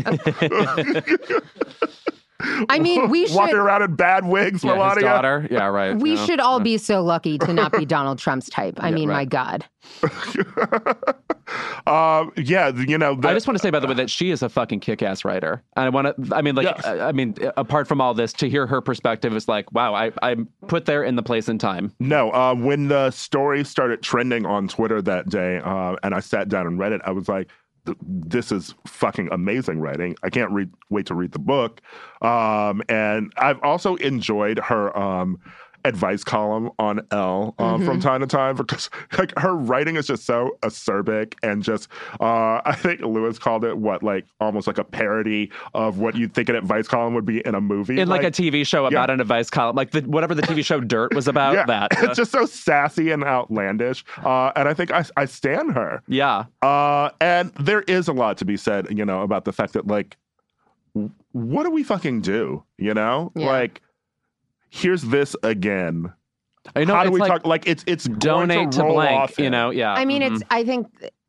I mean, we should walking around in bad wigs, Melania. His daughter. Yeah, right. We should all be so lucky to not be Donald Trump's type. I mean, my God. Yeah, you know. I just want to say, by the way, that she is a fucking kick-ass writer. And I want to, I mean, like, yes. I mean, apart from all this, to hear her perspective is like, wow, I'm put there in the place and time. No, when the story started trending on Twitter that day, and I sat down and read it, I was like, this is fucking amazing writing. I can't wait to read the book. And I've also enjoyed her advice column on Elle from time to time, because like her writing is just so acerbic and just I think Lewis called it like almost like a parody of what you'd think an advice column would be in a movie, in like a TV show about an advice column, like whatever the TV show Dirt was about. That it's just so sassy and outlandish, and I think I stan her. And there is a lot to be said, you know, about the fact that, like, what do we fucking do, you know? Like, here's this again. I know. How do we talk? Like, it's donate to blank, you know? Yeah. I mean, it's, I think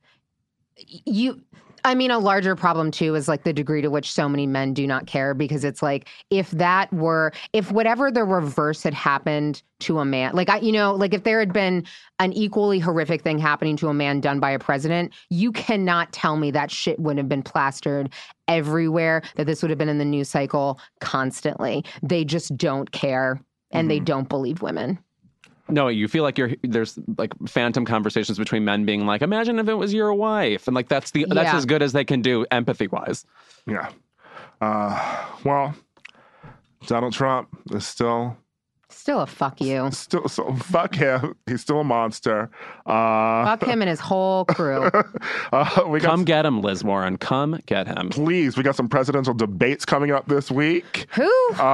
I mean, a larger problem too is like the degree to which so many men do not care, because it's like, if whatever the reverse had happened to a man, like, like if there had been an equally horrific thing happening to a man done by a president, you cannot tell me that shit wouldn't have been plastered everywhere, that this would have been in the news cycle constantly. They just don't care, and they don't believe women. No, you feel like there's like phantom conversations between men being like, imagine if it was your wife. And like, that's as good as they can do empathy wise. Yeah. Well, Donald Trump is still a fuck you. So fuck him. He's still a monster. Fuck him and his whole crew. Come get him, Liz Warren. Come get him. Please. We got some presidential debates coming up this week. Who?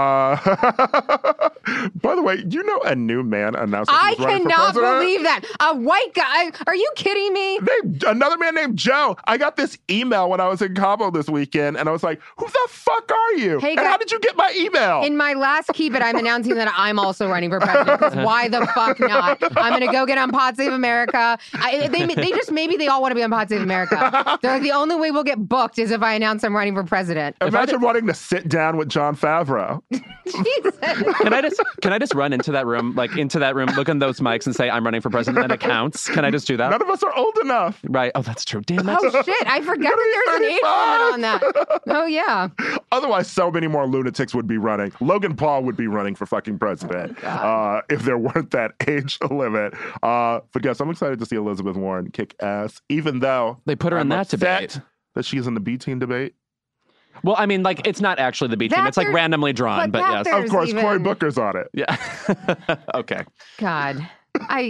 By the way, you know a new man announced that he's running for president? I cannot believe that. A white guy. Are you kidding me? Another man named Joe. I got this email when I was in Cabo this weekend, and I was like, who the fuck are you? Hey, and how did you get my email? In my last Keep It, I'm announcing that I'm also running for president, because why the fuck not? I'm going to go get on Pod Save America. Maybe they all want to be on Pod Save America. They're like, the only way we'll get booked is if I announce I'm running for president. Imagine wanting to sit down with Jon Favreau. Jesus. Can I just run into that room, look in those mics and say I'm running for president, and it counts? Can I just do that? None of us are old enough. Right. Oh, that's true. Damn it. Oh, shit. I forgot that there's an age limit on that. Oh, yeah. Otherwise, so many more lunatics would be running. Logan Paul would be running for fucking president if there weren't that age limit. But yes, I'm excited to see Elizabeth Warren kick ass, even though they put her in that debate. That she's in the B-team debate. Well, I mean, like, it's not actually the B team. It's like randomly drawn, but yes. Of course, Cory Booker's on it. Yeah. Okay. God.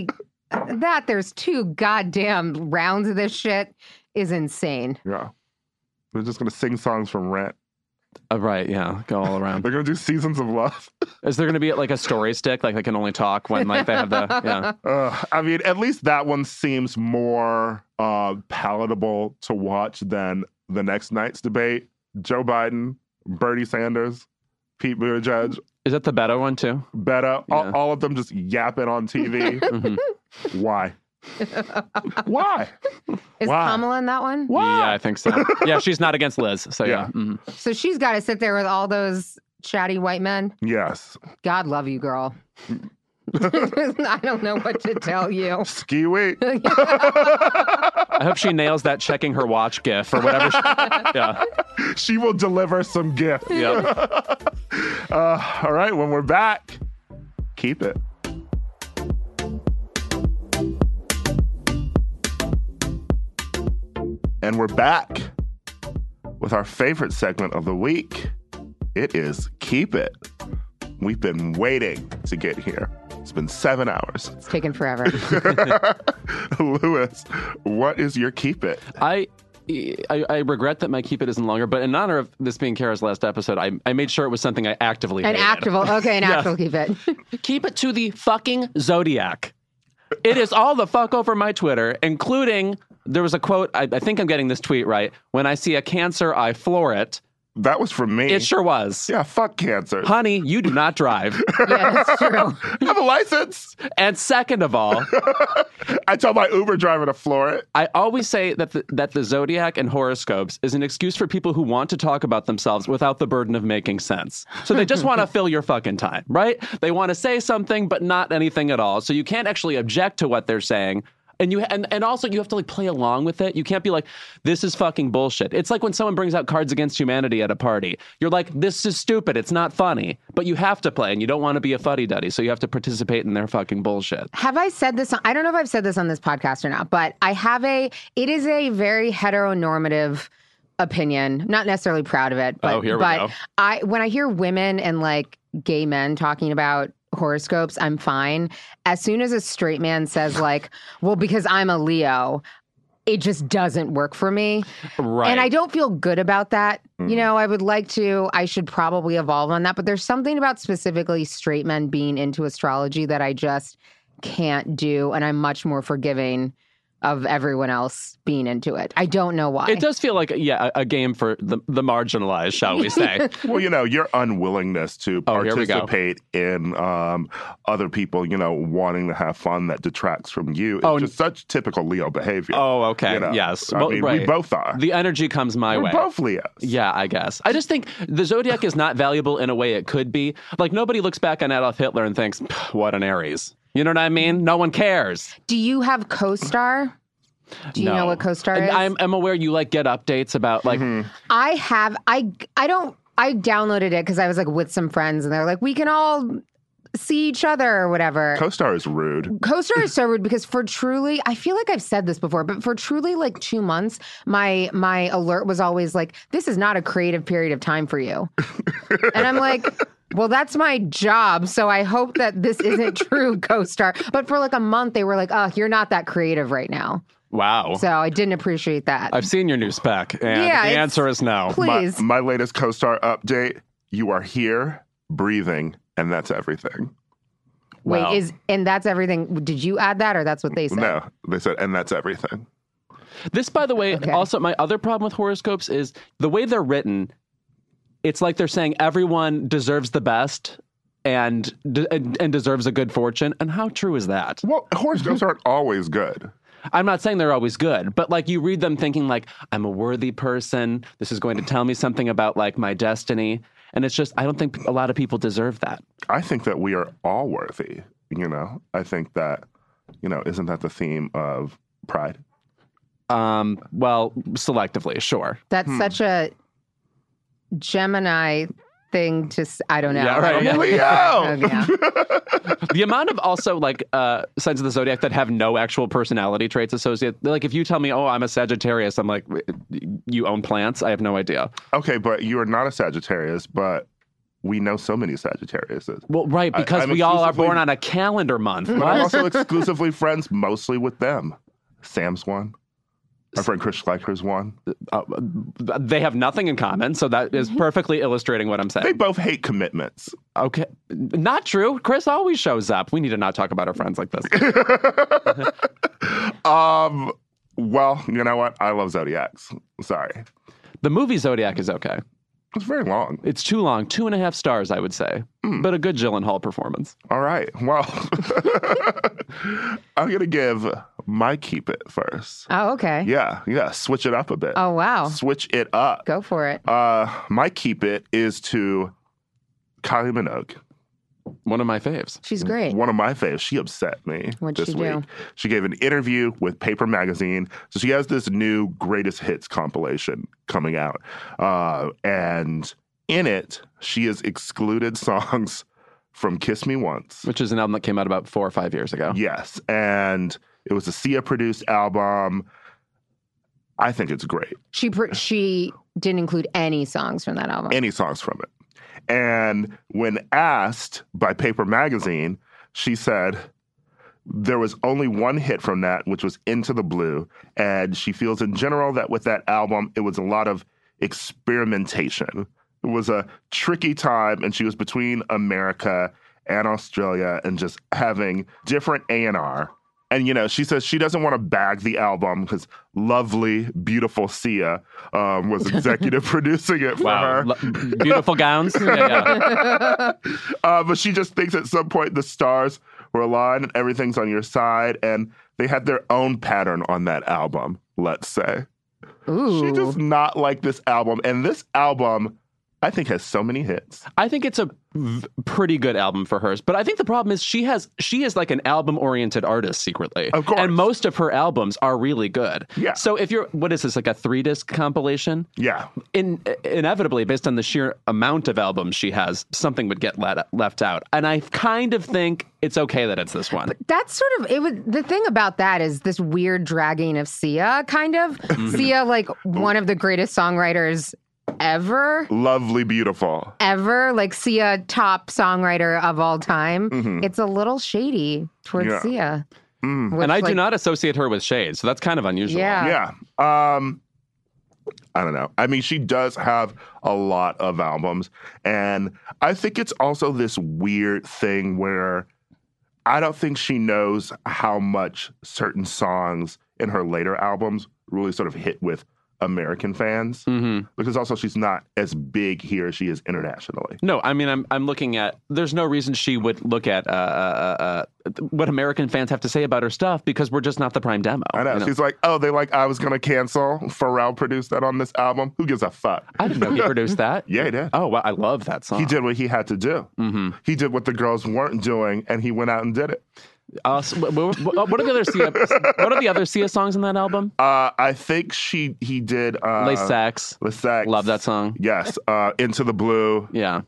that there's 2 goddamn rounds of this shit is insane. Yeah. They're just going to sing songs from Rent. Right, yeah, go all around. They're going to do Seasons of Love. Is there going to be like a story stick? Like they can only talk when like they have the, yeah. I mean, at least that one seems more palatable to watch than the next night's debate. Joe Biden, Bernie Sanders, Pete Buttigieg. Is that the Beto one too? Beto. Yeah. All of them just yapping on TV. Mm-hmm. Why? Why? Is Why? Kamala in that one? Why? Yeah, I think so. Yeah, she's not against Liz. So yeah. Mhm. So she's got to sit there with all those chatty white men. Yes. God love you, girl. I don't know what to tell you. Ski week. I hope she nails that checking her watch gif or whatever. Yeah. She will deliver some gift. Yeah. All right, when we're back, keep it. And we're back with our favorite segment of the week. It is Keep It. We've been waiting to get here. It's been 7 hours. It's taken forever. Lewis, what is your Keep It? I regret that my Keep It isn't longer, but in honor of this being Kara's last episode, I made sure it was something I actively hated. Actual Keep It. Keep it to the fucking Zodiac. It is all the fuck over my Twitter, including, there was a quote, I think I'm getting this tweet right, when I see a Cancer, I floor it. That was from me. It sure was. Yeah, fuck Cancer. Honey, you do not drive. Yeah, that's true. I have a license. And second of all, I tell my Uber driver to floor it. I always say that the Zodiac and horoscopes is an excuse for people who want to talk about themselves without the burden of making sense. So they just want to fill your fucking time, right? They want to say something, but not anything at all. So you can't actually object to what they're saying. And also you have to like play along with it. You can't be like, this is fucking bullshit. It's like when someone brings out Cards Against Humanity at a party. You're like, this is stupid. It's not funny. But you have to play and you don't want to be a fuddy-duddy. So you have to participate in their fucking bullshit. Have I said this? I don't know if I've said this on this podcast or not, but it is a very heteronormative opinion. Not necessarily proud of it. But, here we go. When I hear women and like gay men talking about horoscopes, I'm fine. As soon as a straight man says like, well, because I'm a Leo, it just doesn't work for me. Right. And I don't feel good about that. You know, I should probably evolve on that. But there's something about specifically straight men being into astrology that I just can't do. And I'm much more forgiving of everyone else being into it. I don't know why. It does feel like, a game for the marginalized, shall we say. Well, your unwillingness to participate in other people, wanting to have fun that detracts from you. It's just such typical Leo behavior. Oh, okay. Yes. I mean, we both are. The energy comes my way. We're both Leos. Yeah, I guess. I just think the Zodiac is not valuable in a way it could be. Like, nobody looks back on Adolf Hitler and thinks, what an Aries. You know what I mean? No one cares. Do you have CoStar? Do you know what CoStar is? I'm aware you like get updates about like. I have. I downloaded it because I was like with some friends and they're like, we can all see each other or whatever. CoStar is rude. CoStar is so rude because for truly, I feel like I've said this before, but for truly like 2 months, my alert was always like, this is not a creative period of time for you. And I'm like, well, that's my job, so I hope that this isn't true, CoStar. But for like a month, they were like, oh, you're not that creative right now. Wow. So I didn't appreciate that. I've seen your new spec, and the answer is no. Please. My latest CoStar update, you are here, breathing, and that's everything. Wait, and that's everything. Did you add that, or that's what they said? No, they said, and that's everything. This, by the way, also my other problem with horoscopes is the way they're written. It's like they're saying everyone deserves the best and deserves a good fortune. And how true is that? Well, horoscopes aren't always good. I'm not saying they're always good, but like you read them thinking like, I'm a worthy person. This is going to tell me something about like my destiny. And it's just, I don't think a lot of people deserve that. I think that we are all worthy, I think that, isn't that the theme of Pride? Well, selectively, sure. That's such a Gemini thing to, I don't know. Yeah, right. Yeah. Leo! The amount of also like signs of the Zodiac that have no actual personality traits associated. Like if you tell me, oh, I'm a Sagittarius, I'm like, you own plants? I have no idea. Okay, but you are not a Sagittarius, but we know so many Sagittariuses. Well, right, because we all are born on a calendar month. But I'm also exclusively friends mostly with them. Sam's one. Our friend Chris Schleicher's one. They have nothing in common, so that is perfectly illustrating what I'm saying. They both hate commitments. Okay. Not true. Chris always shows up. We need to not talk about our friends like this. Well, you know what? I love Zodiacs. Sorry. The movie Zodiac is okay. It's very long. It's too long. 2.5 stars, I would say. But a good Gyllenhaal performance. All right. Well, I'm going to give my keep it first. Oh, okay. Yeah. Switch it up a bit. Oh, wow. Switch it up. Go for it. My keep it is to Kylie Minogue. One of my faves. She's great. One of my faves. She upset me What'd this she week. do? She gave an interview with Paper Magazine. So she has this new greatest hits compilation coming out. And in it, she has excluded songs from Kiss Me Once. Which is an album that came out about 4 or 5 years ago. Yes. And it was a Sia-produced album. I think it's great. She didn't include any songs from that album. Any songs from it. And when asked by Paper Magazine, she said there was only one hit from that, which was Into the Blue. And she feels in general that with that album, it was a lot of experimentation. It was a tricky time, and she was between America and Australia and just having different A&R. And, you know, she says she doesn't want to bag the album because lovely, beautiful Sia was executive producing it for her. Beautiful gowns. Yeah. But she just thinks at some point the stars were aligned and everything's on your side. And they had their own pattern on that album, let's say. Ooh. She does not like this album. And this album, I think, has so many hits. I think it's a pretty good album for hers. But I think the problem is she is like an album-oriented artist secretly. Of course. And most of her albums are really good. Yeah. So if you're, what is this, like a 3-disc compilation? Yeah. Inevitably, based on the sheer amount of albums she has, something would get left out. And I kind of think it's okay that it's this one. But that's sort of, it was, the thing about that is this weird dragging of Sia, kind of. Sia, like one of the greatest songwriters ever. Lovely, beautiful. Ever. Like Sia, top songwriter of all time. It's a little shady towards Sia. And I do not associate her with shade, so that's kind of unusual. Yeah. I don't know. I mean, she does have a lot of albums. And I think it's also this weird thing where I don't think she knows how much certain songs in her later albums really sort of hit with American fans, because also she's not as big here as she is internationally. No, I mean, I'm looking at, there's no reason she would look at what American fans have to say about her stuff, because we're just not the prime demo. I know. She's like, oh, they like I Was Gonna Cancel. Pharrell produced that on this album. Who gives a fuck? I didn't know he produced that. Yeah, he did. Oh, wow, I love that song. He did what he had to do. He did what the girls weren't doing, and he went out and did it. So what are the other Sia songs in that album? I think he did Les Sax. Love that song. Yes. Into the Blue. Yeah.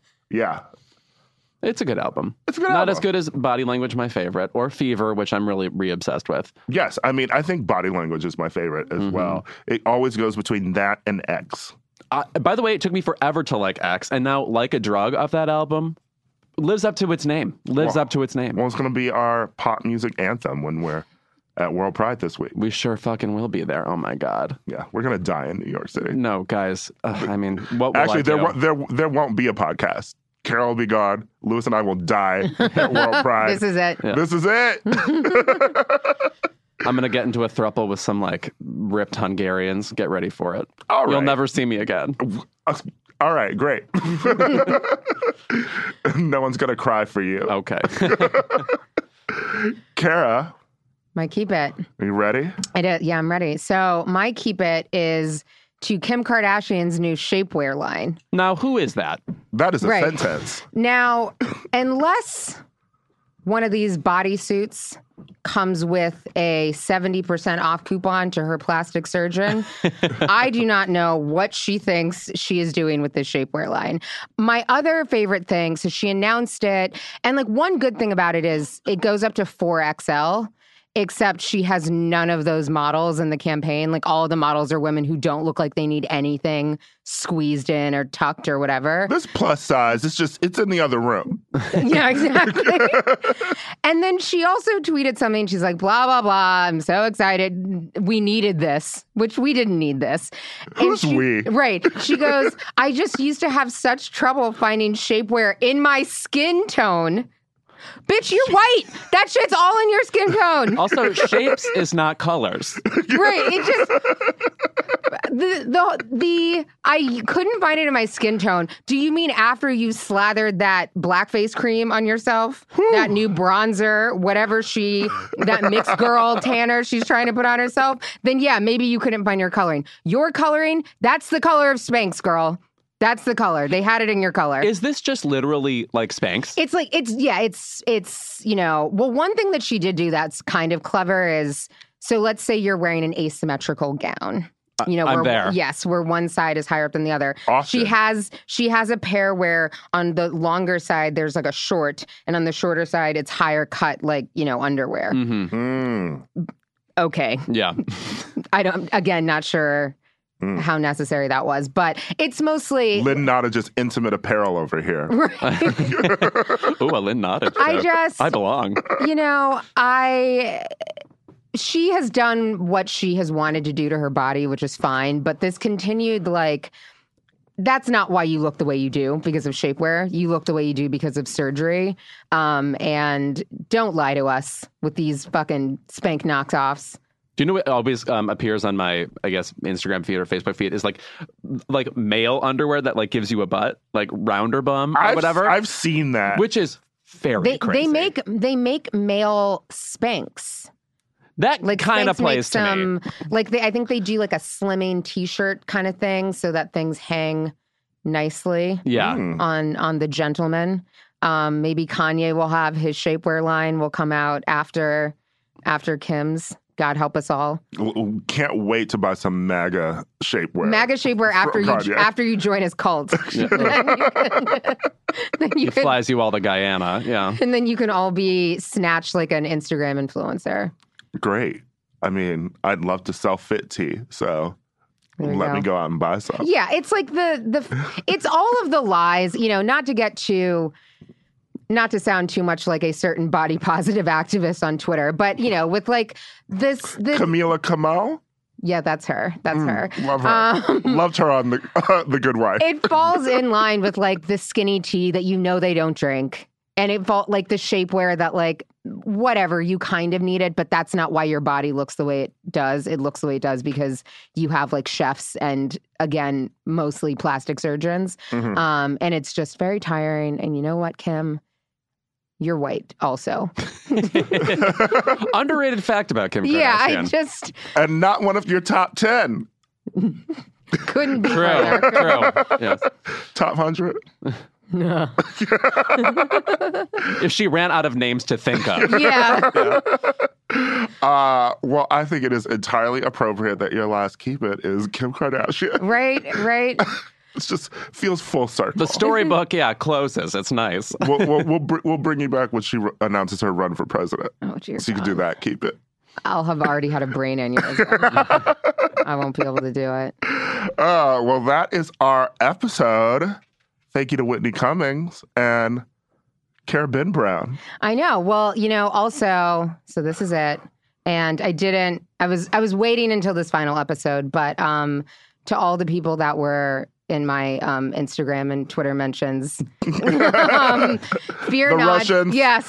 It's a good album. It's a good Not album. as good as Body Language, my favorite, or Fever, which I'm really re-obsessed with. Yes. I mean, I think Body Language is my favorite as well. It always goes between that and X. By the way, it took me forever to like X, and now Like a Drug off that album lives up to its name. Well, it's going to be our pop music anthem when we're at World Pride this week. We sure fucking will be there. Oh my God. Yeah, we're going to die in New York City. No, guys. I mean, what will Actually, I do? there won't be a podcast. Carol will be gone. Lewis and I will die at World Pride. This is it. Yeah. This is it. I'm going to get into a throuple with some like ripped Hungarians. Get ready for it. All right. You'll never see me again. All right, great. No one's going to cry for you. Okay. Kara. My keep it. Are you ready? Yeah, I'm ready. So my keep it is to Kim Kardashian's new shapewear line. Now, who is that? That is a sentence. Now, unless one of these bodysuits comes with a 70% off coupon to her plastic surgeon, I do not know what she thinks she is doing with this shapewear line. My other favorite thing, so she announced it, and like one good thing about it is it goes up to 4XL. except she has none of those models in the campaign. Like all of the models are women who don't look like they need anything squeezed in or tucked or whatever. This plus size, it's in the other room. Yeah, exactly. And then she also tweeted something. She's like, blah, blah, blah. I'm so excited. We needed this, which we didn't need this. Who's we? Right. She goes, I just used to have such trouble finding shapewear in my skin tone. Bitch, you're white. That shit's all in your skin tone. Also, shapes is not colors. Right. It just I couldn't find it in my skin tone. Do you mean after you slathered that blackface cream on yourself? That new bronzer, whatever that mixed girl tanner she's trying to put on herself? Then yeah, maybe you couldn't find your coloring. Your coloring, that's the color of Spanx, girl. That's the color. They had it in your color. Is this just literally like Spanx? It's like, well, one thing that she did do that's kind of clever is, so let's say you're wearing an asymmetrical gown. I'm there. Yes, where one side is higher up than the other. Awesome. She has a pair where on the longer side there's like a short, and on the shorter side it's higher cut, like, underwear. Mm-hmm. Okay. Yeah. Not sure how necessary that was, but it's mostly Lynn Nottage just intimate apparel over here. Right. Ooh, a Lynn Nottage. I belong. She has done what she has wanted to do to her body, which is fine, but this continued, like, that's not why you look the way you do because of shapewear. You look the way you do because of surgery. And don't lie to us with these fucking Spank knockoffs. Do you know what always appears on my, I guess, Instagram feed or Facebook feed is like male underwear that like gives you a butt, like rounder bum or whatever. I've seen that, which is very crazy. They make male Spanx. That like kind of Spanx plays to me. Like I think they do like a slimming T-shirt kind of thing so that things hang nicely. Yeah. On the gentleman. Maybe Kanye will have his shapewear line will come out after Kim's. God help us all. Can't wait to buy some MAGA shapewear. MAGA shapewear after you join his cult. Then he flies you all to Guyana. Yeah. And then you can all be snatched like an Instagram influencer. Great. I mean, I'd love to sell fit tea, so let me go out and buy some. Yeah, it's like it's all of the lies, not to sound too much like a certain body positive activist on Twitter, but with like this Camila Kamal. Yeah, that's her. That's her. Love her. Loved her on the Good Wife. It falls in line with like the skinny tea that they don't drink, and it falls like the shapewear that like whatever you kind of need it, but that's not why your body looks the way it does. It looks the way it does because you have like chefs and again mostly plastic surgeons, and it's just very tiring. And you know what, Kim? You're white also. Underrated fact about Kim Kardashian. Yeah, and not one of your top 10. Couldn't be true. Yes. Top 100? No. If she ran out of names to think of. Yeah. Well, I think it is entirely appropriate that your last keep it is Kim Kardashian. Right. It just feels full circle. The storybook, closes. It's nice. We'll bring you back when she announces her run for president. Oh, dear so you can do that. Keep it. I'll have already had a brain aneurysm. I won't be able to do it. Well, that is our episode. Thank you to Whitney Cummings and Cara Ben Brown. I know. Well, also, so this is it. And I was waiting until this final episode, but to all the people that were in my Instagram and Twitter mentions, fear not. Russians. Yes.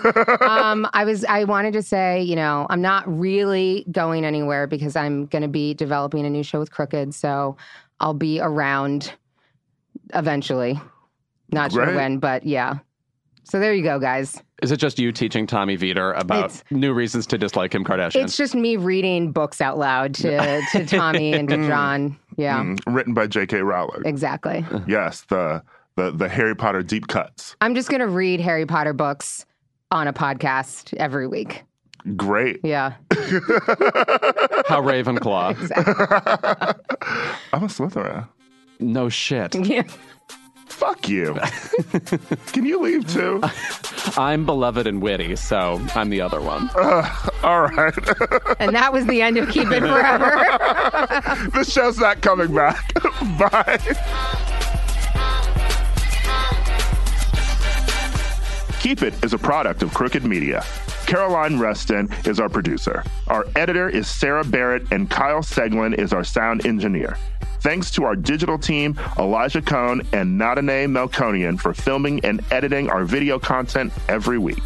I wanted to say, I'm not really going anywhere because I'm going to be developing a new show with Crooked, so I'll be around eventually. Not sure when, but yeah. So there you go, guys. Is it just you teaching Tommy Veeder about new reasons to dislike Kim Kardashian? It's just me reading books out loud to Tommy and to John. Yeah. Written by J.K. Rowling. Exactly. Yes, the Harry Potter deep cuts. I'm just going to read Harry Potter books on a podcast every week. Great. Yeah. How Ravenclaw. Exactly. I'm a Slytherin. No shit. Yeah. Fuck you. Can you leave too? I'm beloved and witty, so I'm the other one. All right. And that was the end of Keep It Forever. This show's not coming back. Bye. Keep It is a product of Crooked Media. Caroline Reston is our producer. Our editor is Sarah Barrett, and Kyle Seglin is our sound engineer. Thanks to our digital team, Elijah Cohn and Nadine Melkonian, for filming and editing our video content every week.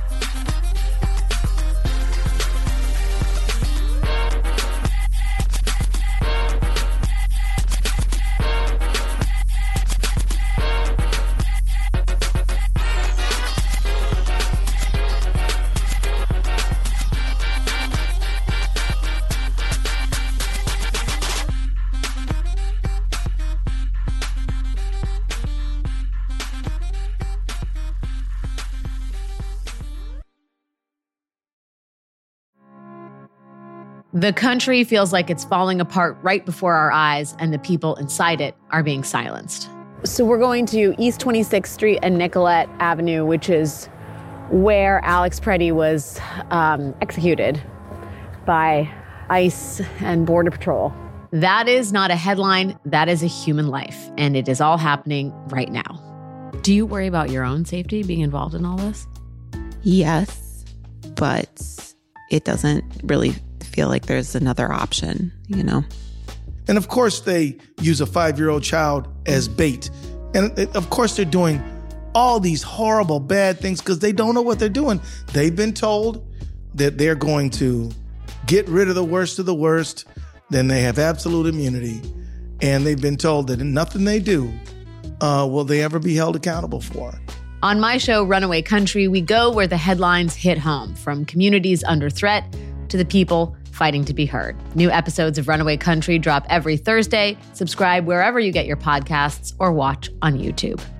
The country feels like it's falling apart right before our eyes, and the people inside it are being silenced. So we're going to East 26th Street and Nicollet Avenue, which is where Alex Preddy was executed by ICE and Border Patrol. That is not a headline. That is a human life, and it is all happening right now. Do you worry about your own safety being involved in all this? Yes, but it doesn't really feel like there's another option, you know? And of course, they use a 5-year-old child as bait. And of course, they're doing all these horrible, bad things because they don't know what they're doing. They've been told that they're going to get rid of the worst, then they have absolute immunity. And they've been told that nothing they do will they ever be held accountable for. On my show, Runaway Country, we go where the headlines hit home, from communities under threat to the people fighting to be heard. New episodes of Runaway Country drop every Thursday. Subscribe wherever you get your podcasts or watch on YouTube.